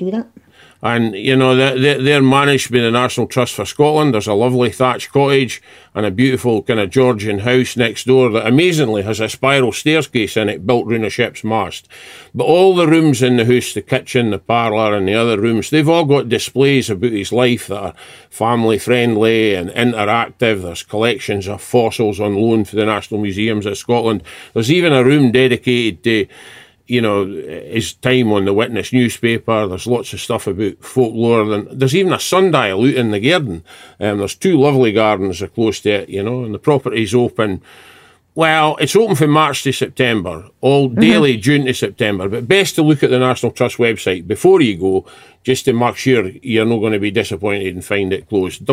And, you know, they're managed by the National Trust for Scotland. There's a lovely thatched cottage and a beautiful kind of Georgian house next door that amazingly has a spiral staircase in it built round a ship's mast. But all the rooms in the house, the kitchen, the parlour and the other rooms, they've all got displays about his life that are family friendly and interactive. There's collections of fossils on loan for the National Museums of Scotland. There's even a room dedicated to, you know, his time on the Witness newspaper. There's lots of stuff about folklore. And there's even a sundial out in the garden. There's 2 lovely gardens are close to it, you know, and the property's open. Well, it's open from March to September, all daily June to September. But best to look at the National Trust website before you go, just to make sure you're not going to be disappointed and find it closed.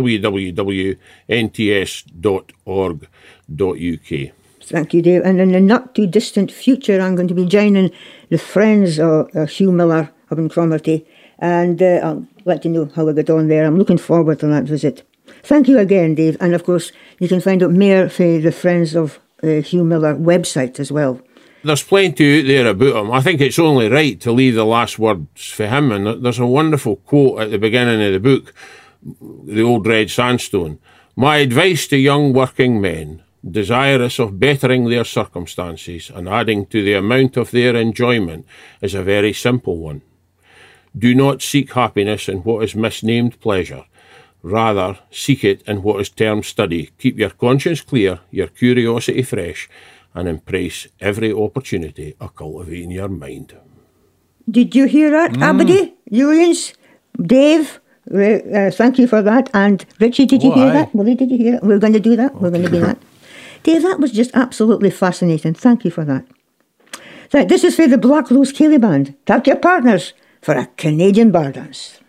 www.nts.org.uk. Thank you, Dave. And in the not too distant future, I'm going to be joining the Friends of Hugh Miller up in Cromarty, and I'll let you know how I get on there. I'm looking forward to that visit. Thank you again, Dave. And of course, you can find out more for the Friends of Hugh Miller website as well. There's plenty out there about him. I think it's only right to leave the last words for him. And there's a wonderful quote at the beginning of the book, The Old Red Sandstone. My advice to young working men, desirous of bettering their circumstances and adding to the amount of their enjoyment, is a very simple one. Do not seek happiness in what is misnamed pleasure. Rather, seek it in what is termed study. Keep your conscience clear, your curiosity fresh, and embrace every opportunity of cultivating your mind. Did you hear that, Abadi? Julians? Dave, thank you for that. And Richie, did you hear that? Willie, did you hear it? We're going to do that. We're going to do that. Dave, that was just absolutely fascinating. Thank you for that. Right, this is for the Black Rose Ceilidh Band. Thank your partners for a Canadian bar dance.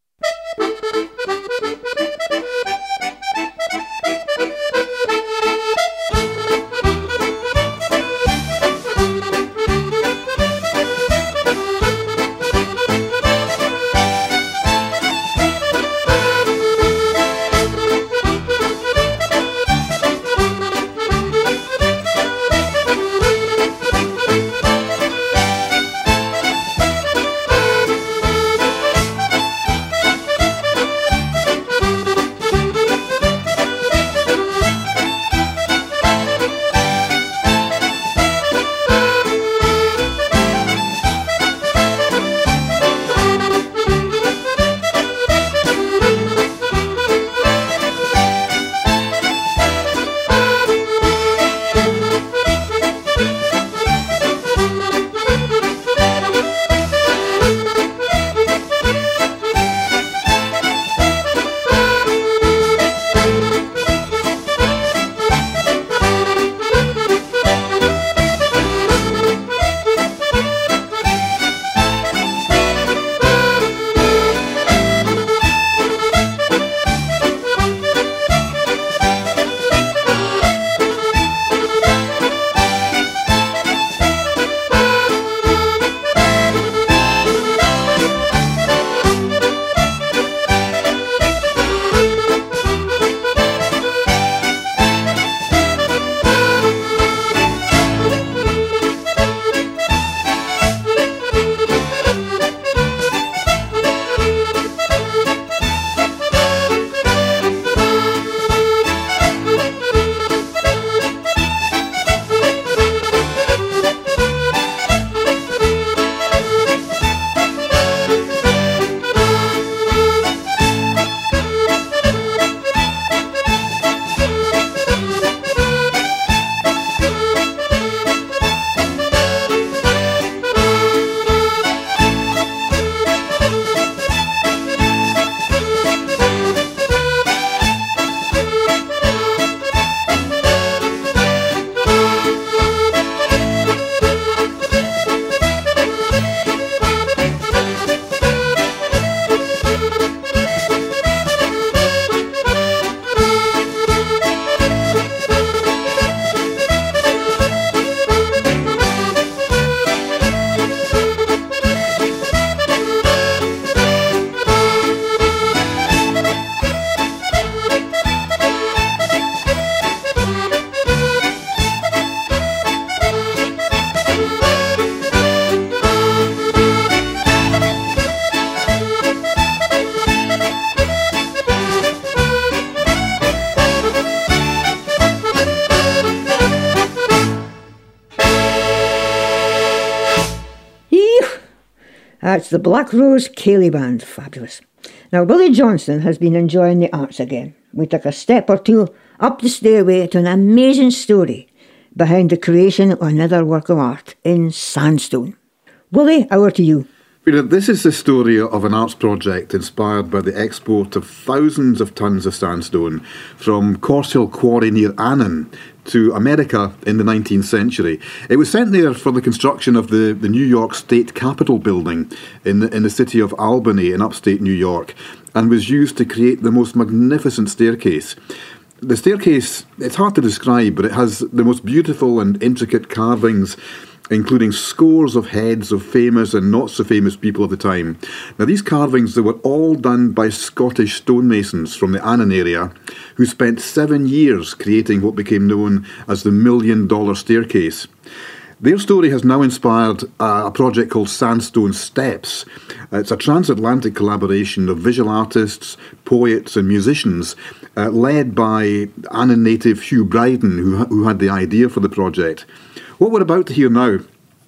That's the Black Rose Ceilidh Band. Fabulous. Now, Willie Johnston has been enjoying the arts again. We took a step or two up the stairway to an amazing story behind the creation of another work of art in sandstone. Willie, over to you. Peter, this is the story of an arts project inspired by the export of thousands of tons of sandstone from Corsehill Quarry near Annan to America in the 19th century. It was sent there for the construction of the New York State Capitol building in the city of Albany in upstate New York, and was used to create the most magnificent staircase. The staircase, it's hard to describe, but it has the most beautiful and intricate carvings, including scores of heads of famous and not so famous people of the time. Now, these carvings, they were all done by Scottish stonemasons from the Annan area, who spent 7 years creating what became known as the $1 Million Staircase. Their story has now inspired a project called Sandstone Steps. It's a transatlantic collaboration of visual artists, poets and musicians, led by Annan native Hugh Bryden, who had the idea for the project. What we're about to hear now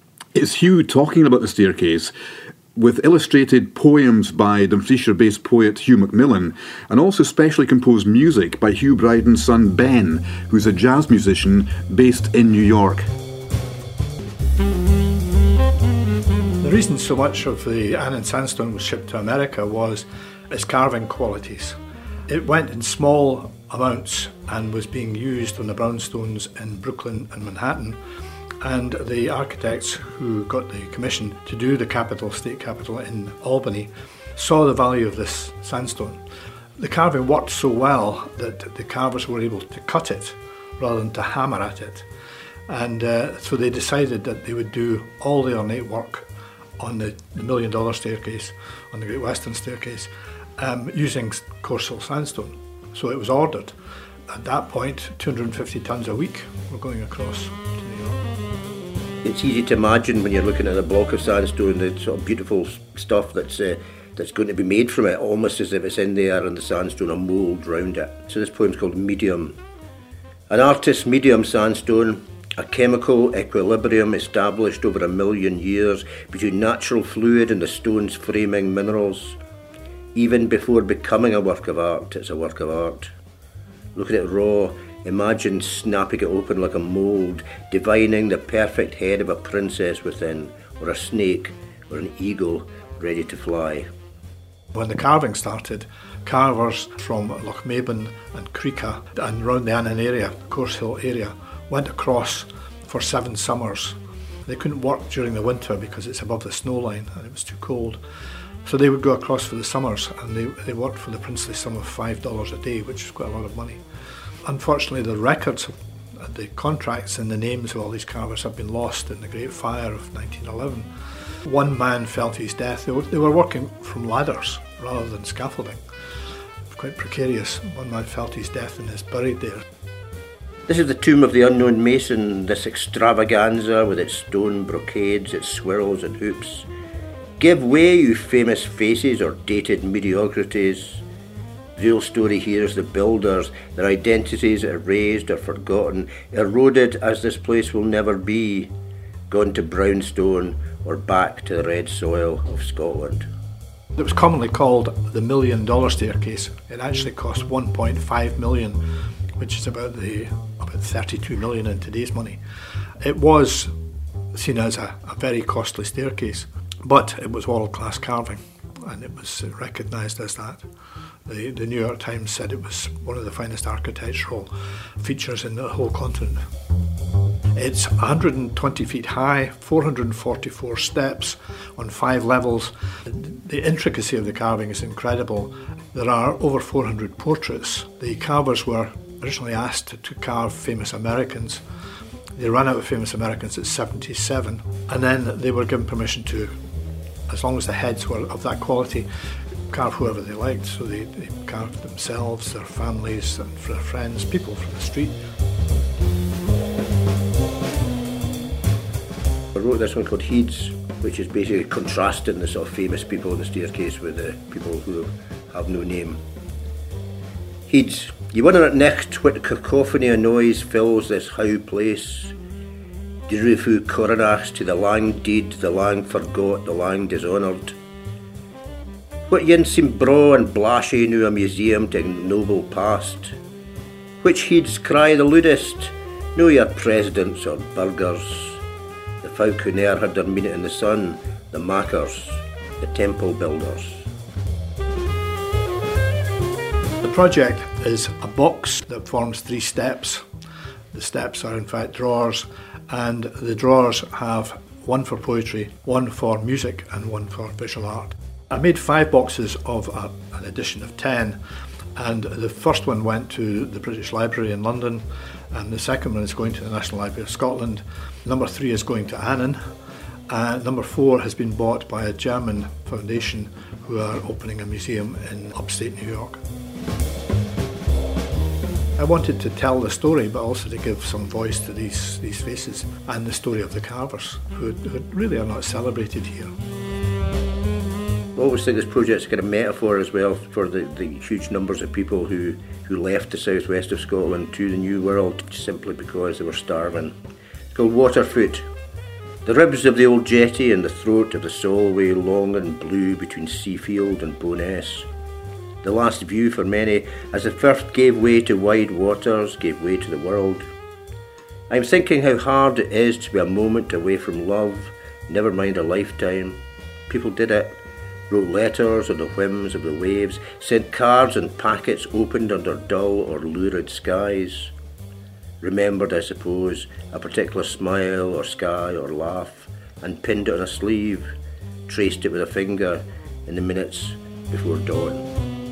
is Hugh talking about the staircase with illustrated poems by Dumfriesshire-based poet Hugh Macmillan, and also specially composed music by Hugh Bryden's son Ben, who's a jazz musician based in New York. The The reason so much of the Annan sandstone was shipped to America was its carving qualities. It went in small amounts and was being used on the brownstones in Brooklyn and Manhattan, and the architects who got the commission to do the state capitol in Albany saw the value of this sandstone. The carving worked so well that the carvers were able to cut it rather than to hammer at it, and so they decided that they would do all the ornate work on the $1 million staircase, on the Great Western Staircase, using coarse silt sandstone. So it was ordered. At that point, 250 tonnes a week were going across to New York. It's easy to imagine when you're looking at a block of sandstone, the sort of beautiful stuff that's going to be made from it, almost as if it's in there and the sandstone a mould round it. So this poem's called Medium. An artist's medium sandstone, a chemical equilibrium established over 1 million years between natural fluid and the stone's framing minerals. Even before becoming a work of art, it's a work of art. Look at it raw, imagine snapping it open like a mould, divining the perfect head of a princess within, or a snake, or an eagle ready to fly. When the carving started, carvers from Lochmaben and Creeka and around the Annan area, Coarse Hill area, went across for 7 summers. They couldn't work during the winter because it's above the snow line and it was too cold. So they would go across for the summers, and they worked for the princely sum of $5 a day, which is quite a lot of money. Unfortunately, the records, the contracts and the names of all these carvers have been lost in the Great Fire of 1911. One man fell to his death. They were working from ladders rather than scaffolding. Quite precarious. One man fell to his death and is buried there. This is the tomb of the unknown mason, this extravaganza with its stone brocades, its swirls and hoops. Give way, you famous faces or dated mediocrities. The real story here is the builders, their identities erased or forgotten, eroded as this place will never be, gone to brownstone or back to the red soil of Scotland. It was commonly called the $1 million staircase. It actually cost $1.5 million, which is about 32 million in today's money. It was seen as a very costly staircase, but it was world-class carving, and it was recognised as that. The New York Times said it was one of the finest architectural features in the whole continent. It's 120 feet high, 444 steps on 5 levels. The intricacy of the carving is incredible. There are over 400 portraits. The carvers were originally asked to carve famous Americans. They ran out of famous Americans at 77, and then they were given permission to, as long as the heads were of that quality, carve whoever they liked. So they carved themselves, their families, and their friends, people from the street. I wrote this one called Heeds, which is basically contrasting the sort of famous people on the staircase with the people who have no name. Heeds. You wonder at next what cacophony of noise fills this how place. Dirufu coronachs to the lang deed, the lang forgot, the lang dishonoured. What yin seem braw and blashy new a museum to ignoble past? Which heeds cry the loudest? No your presidents or burghers. The folk who ne'er had their minute in the sun, the makers, the temple builders. The project is a box that forms 3 steps. The steps are in fact drawers, and the drawers have one for poetry, one for music, and one for visual art. I made 5 boxes of an edition of 10, and the first one went to the British Library in London, and the second one is going to the National Library of Scotland. Number 3 is going to Annan. Number 4 has been bought by a German foundation who are opening a museum in upstate New York. I wanted to tell the story, but also to give some voice to these faces and the story of the carvers, who really are not celebrated here. I always think this project's a kind of metaphor as well for the huge numbers of people who left the southwest of Scotland to the New World simply because they were starving. It's called Waterfoot. The ribs of the old jetty and the throat of the Solway long and blue between Seafield and Bo'ness. The last view for many as the firth gave way to wide waters, gave way to the world. I'm thinking how hard it is to be a moment away from love, never mind a lifetime. People did it, wrote letters on the whims of the waves, sent cards and packets opened under dull or lurid skies. Remembered, I suppose, a particular smile or sky or laugh, and pinned it on a sleeve, traced it with a finger in the minutes before dawn.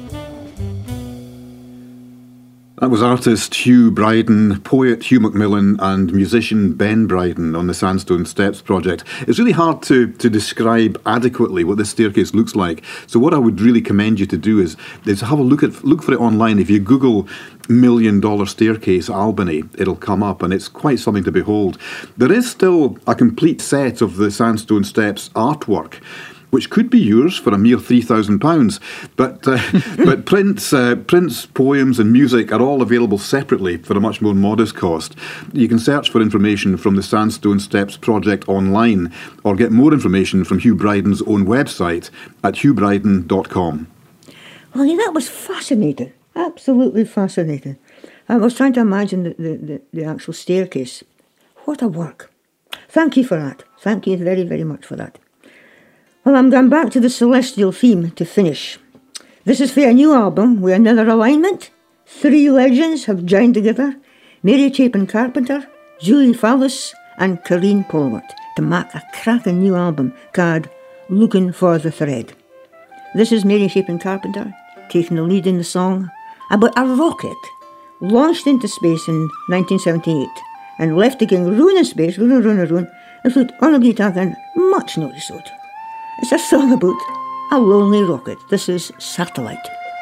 That was artist Hugh Bryden, poet Hugh Macmillan and musician Ben Bryden on the Sandstone Steps project. It's really hard to describe adequately what this staircase looks like. So what I would really commend you to do is have a look for it online. If you Google $1 Million Staircase Albany, it'll come up, and it's quite something to behold. There is still a complete set of the Sandstone Steps artwork, which could be yours for a mere £3,000. But prints, poems and music are all available separately for a much more modest cost. You can search for information from the Sandstone Steps project online, or get more information from Hugh Bryden's own website at hughbryden.com. Well, yeah, that was fascinating. Absolutely fascinating. I was trying to imagine the actual staircase. What a work. Thank you for that. Thank you very, very much for that. Well, I'm going back to the celestial theme to finish. This is for a new album with another alignment. 3 legends have joined together. Mary Chapin Carpenter, Julie Fallis and Corinne Polwart to make a cracking new album called Looking for the Thread. This is Mary Chapin Carpenter taking the lead in the song about a rocket launched into space in 1978 and left again run in space, run, without only taking much notice of it. It's a song about a lonely rocket. This is Satellite.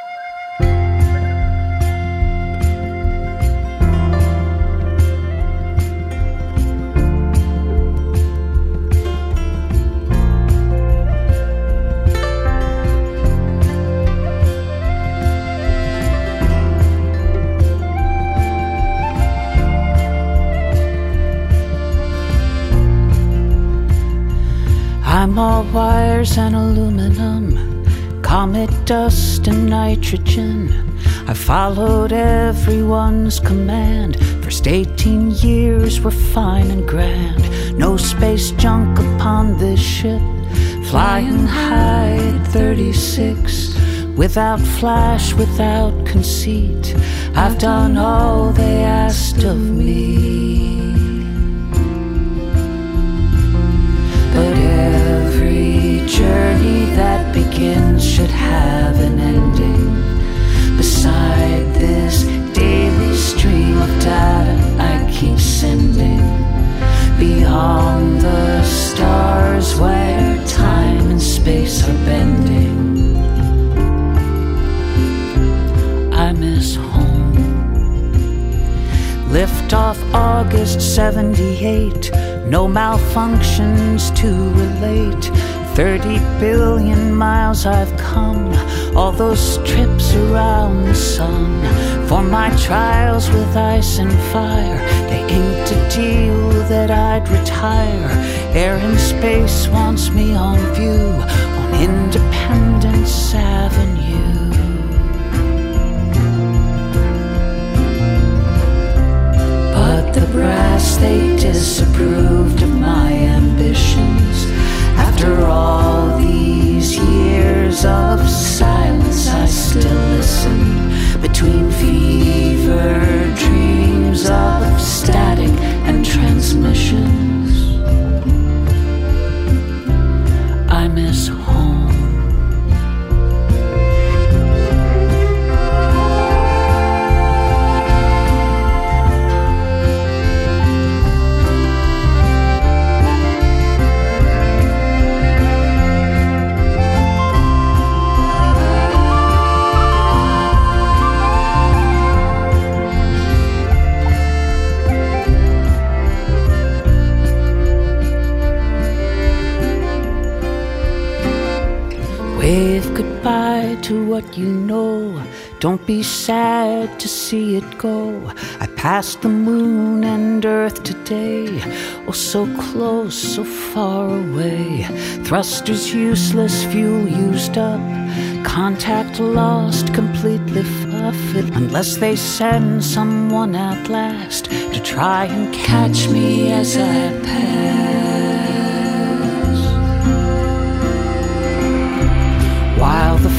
I'm all wires and aluminum, comet dust and nitrogen. I followed everyone's command. First 18 years were fine and grand. No space junk upon this ship, flying high at 36. Without flash, without conceit, I've done all they asked of me. But every journey that begins should have an ending. Beside this daily stream of data I keep sending, beyond the stars where time and space are bending, I miss home. Lift off August 78, no malfunctions to relate. 30 billion miles I've come, all those trips around the sun. For my trials with ice and fire, they inked a deal that I'd retire. Air and Space wants me on view on Independence Avenue. But the brass, they disapproved of my ambitions. After all these years of silence, I still listen between fever dreams of static and transmissions. I miss home. Wave goodbye to what you know. Don't be sad to see it go. I passed the moon and earth today. Oh, so close, so far away. Thrusters useless, fuel used up. Contact lost, completely fluffed. Unless they send someone at last to try and catch me as I pass.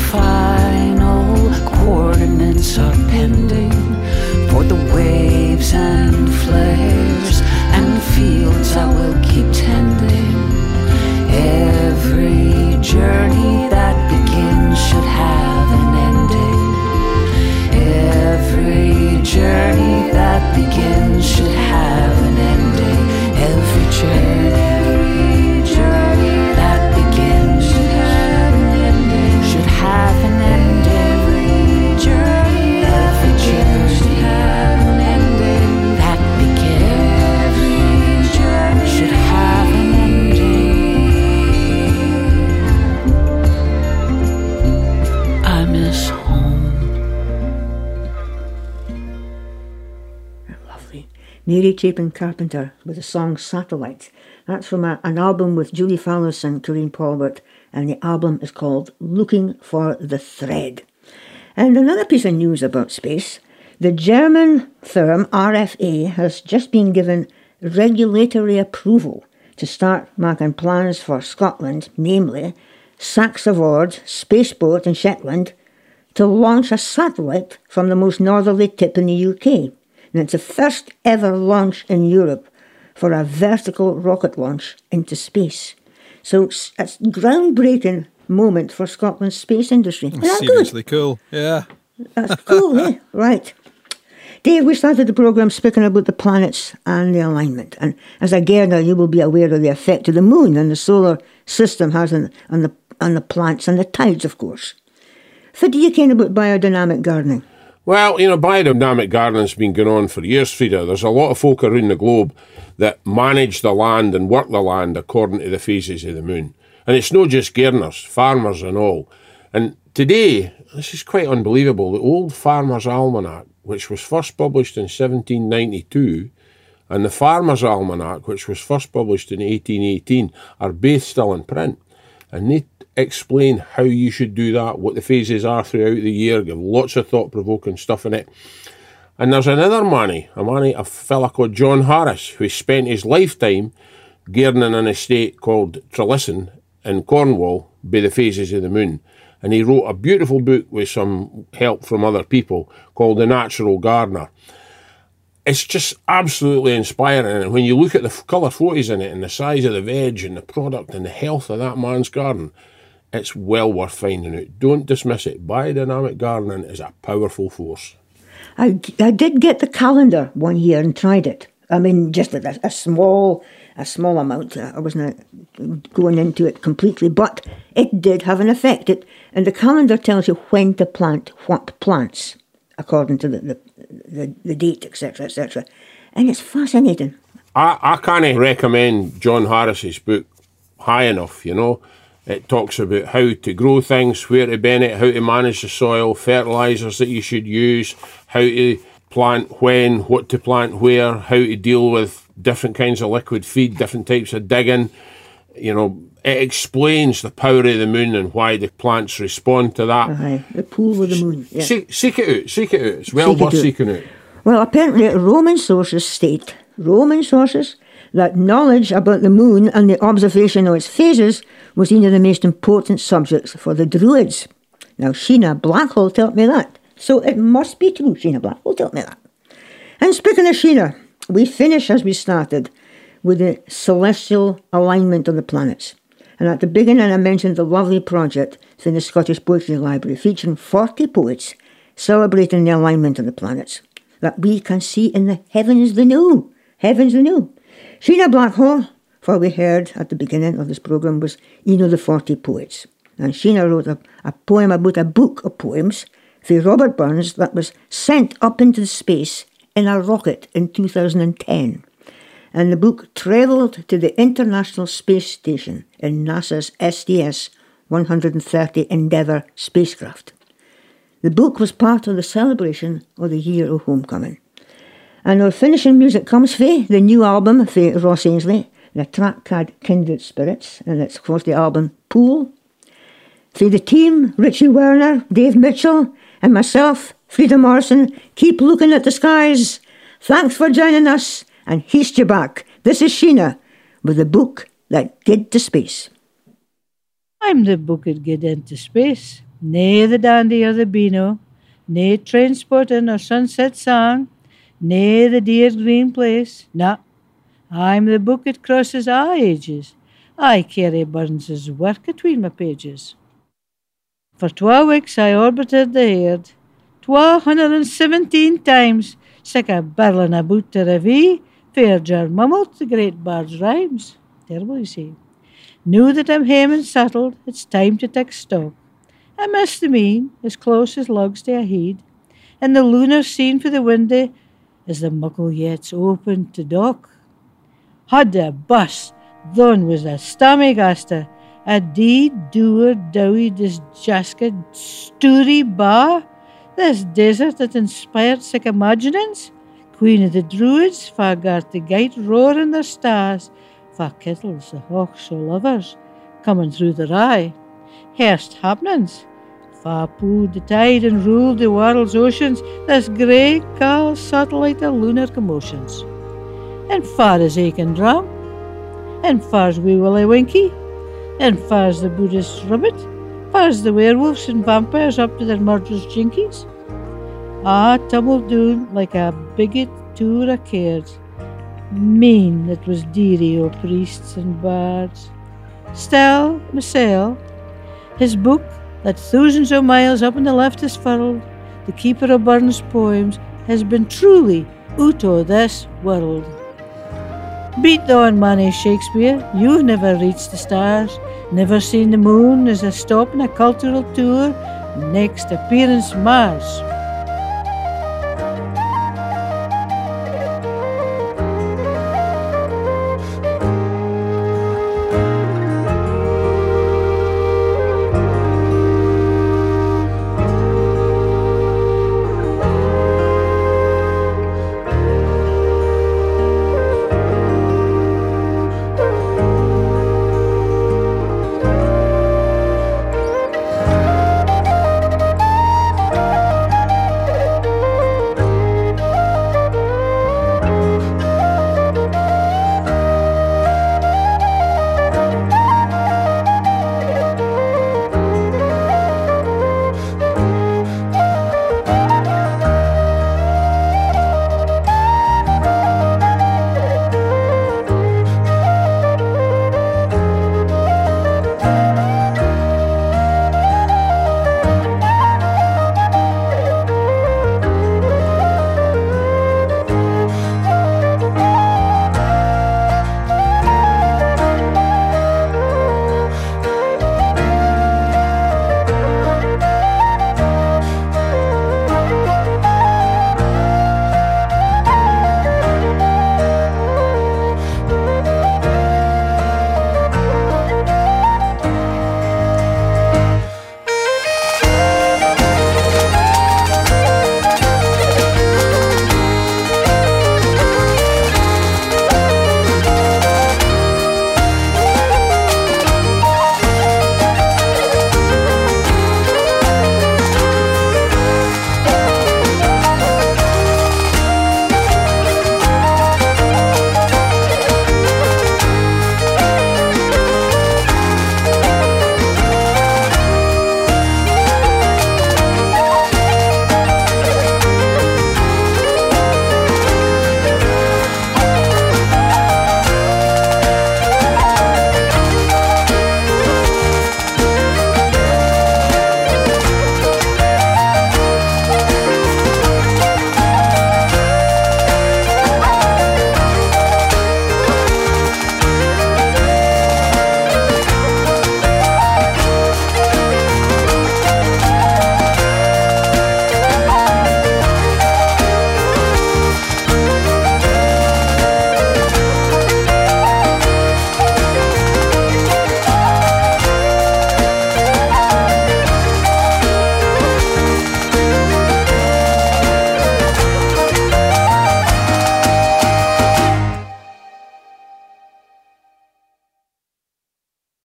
final coordinates are pending for the waves and flares and fields I will keep tending. Every journey that begins should have an ending. Every journey that begins should have an ending. Every journey that begins should have an ending. Should have an ending. Every journey should have an ending. That begins. Every journey should have an ending. I miss home. Lovely. Mary Chapin Carpenter with the song Satellite. That's from an album with Julie Fallows and Corinne Paulbert, and the album is called Looking for the Thread. And another piece of news about space. The German firm RFA has just been given regulatory approval to start making plans for Scotland, namely Saxavord Spaceport in Shetland, to launch a satellite from the most northerly tip in the UK. And it's the first ever launch in Europe for a vertical rocket launch into space. So it's a groundbreaking moment for Scotland's space industry. Isn't that Seriously cool, yeah. That's cool, eh? Right. Dave, we started the programme speaking about the planets and the alignment. And as a gardener, you will be aware of the effect of the moon and the solar system has on the plants and the tides, of course. What do you ken about biodynamic gardening? Well, biodynamic gardening's been going on for years, Frida. There's a lot of folk around the globe that manage the land and work the land according to the phases of the moon. And it's not just gardeners, farmers and all. And today, this is quite unbelievable, the Old Farmer's Almanac, which was first published in 1792, and the Farmer's Almanac, which was first published in 1818, are both still in print. And they explain how you should do that, what the phases are throughout the year, give lots of thought-provoking stuff in it. And there's another a fella called John Harris, who spent his lifetime gardening an estate called Trellisson in Cornwall by the phases of the moon. And he wrote a beautiful book with some help from other people called The Natural Gardener. It's just absolutely inspiring. And when you look at the colour photos in it and the size of the veg and the product and the health of that man's garden, it's well worth finding out. Don't dismiss it. Biodynamic gardening is a powerful force. I did get the calendar one year and tried it. I mean, just a small amount. I wasn't going into it completely, but it did have an effect. And the calendar tells you when to plant what plants, according to the date, etc., etc. And it's fascinating. I can't recommend John Harris's book high enough, It talks about how to grow things, where to bend it, how to manage the soil, fertilisers that you should use, how to plant when, what to plant where, how to deal with different kinds of liquid feed, different types of digging. It explains the power of the moon and why the plants respond to that. The pull with the moon. Yeah. Seek it out. It's well worth seeking out. Well, apparently Roman sources state, that knowledge about the moon and the observation of its phases was one of the most important subjects for the Druids. Now, Sheena Blackhall told me that. So it must be true, Sheena Blackhall told me that. And speaking of Sheena, we finish as we started with the celestial alignment of the planets. And at the beginning I mentioned the lovely project from the Scottish Poetry Library featuring 40 poets celebrating the alignment of the planets that we can see in the heavens anew. Heavens anew. Sheena Blackhall, for we heard at the beginning of this programme, was the 40 poets. And Sheena wrote a poem about a book of poems for Robert Burns that was sent up into space in a rocket in 2010. And the book travelled to the International Space Station in NASA's STS-130 Endeavour spacecraft. The book was part of the celebration of the year of homecoming. And our finishing music comes from the new album for Ross Ainsley, the track called Kindred Spirits, and it's of course the album Pool. For the team, Richie Werner, Dave Mitchell, and myself, Frida Morrison, keep looking at the skies. Thanks for joining us, and heist you back. This is Sheena with the book that Gid to Space. I'm the book that Gid into Space. nae the dandy or the beano, nae transportin or sunset song, nae the dear green place. Nah, I'm the book that crosses all ages. I carry Burns's work atween my pages. For 12 weeks I orbited the Heard, 1,217 times, sick a birling about the revie, fair jar mumbled the great bard's rhymes. Terrible, you see. Now that I'm hame and settled, it's time to take stock. I miss the mean, as close as lugs to a heed, and the lunar scene for the windy as the muckle yet's open to dock. Had a bus, then was a stomach aster, a deed doer dowie this jasket stoory bar, this desert that inspired sick imaginings, queen of the druids, far gart the gate roaring their stars, far kettles the hawks or lovers, coming through the rye, hearst happenings, far poured the tide and ruled the world's oceans, this grey car satellite of lunar commotions. And far as Aiken Drum, and far's Wee Willie Winkie, and far's the Buddhist ribbit, far's the werewolves and vampires up to their murderous jinkies. Tumbled down like a bigot tour of cares, mean that was dearie o' priests and bards. Still, mysel, his book, that thousands of miles up in the left is furled, the keeper of Burns' poems, has been truly out o' this world. Beat thou on money, Shakespeare, you've never reached the stars, never seen the moon as a stop in a cultural tour, next appearance Mars.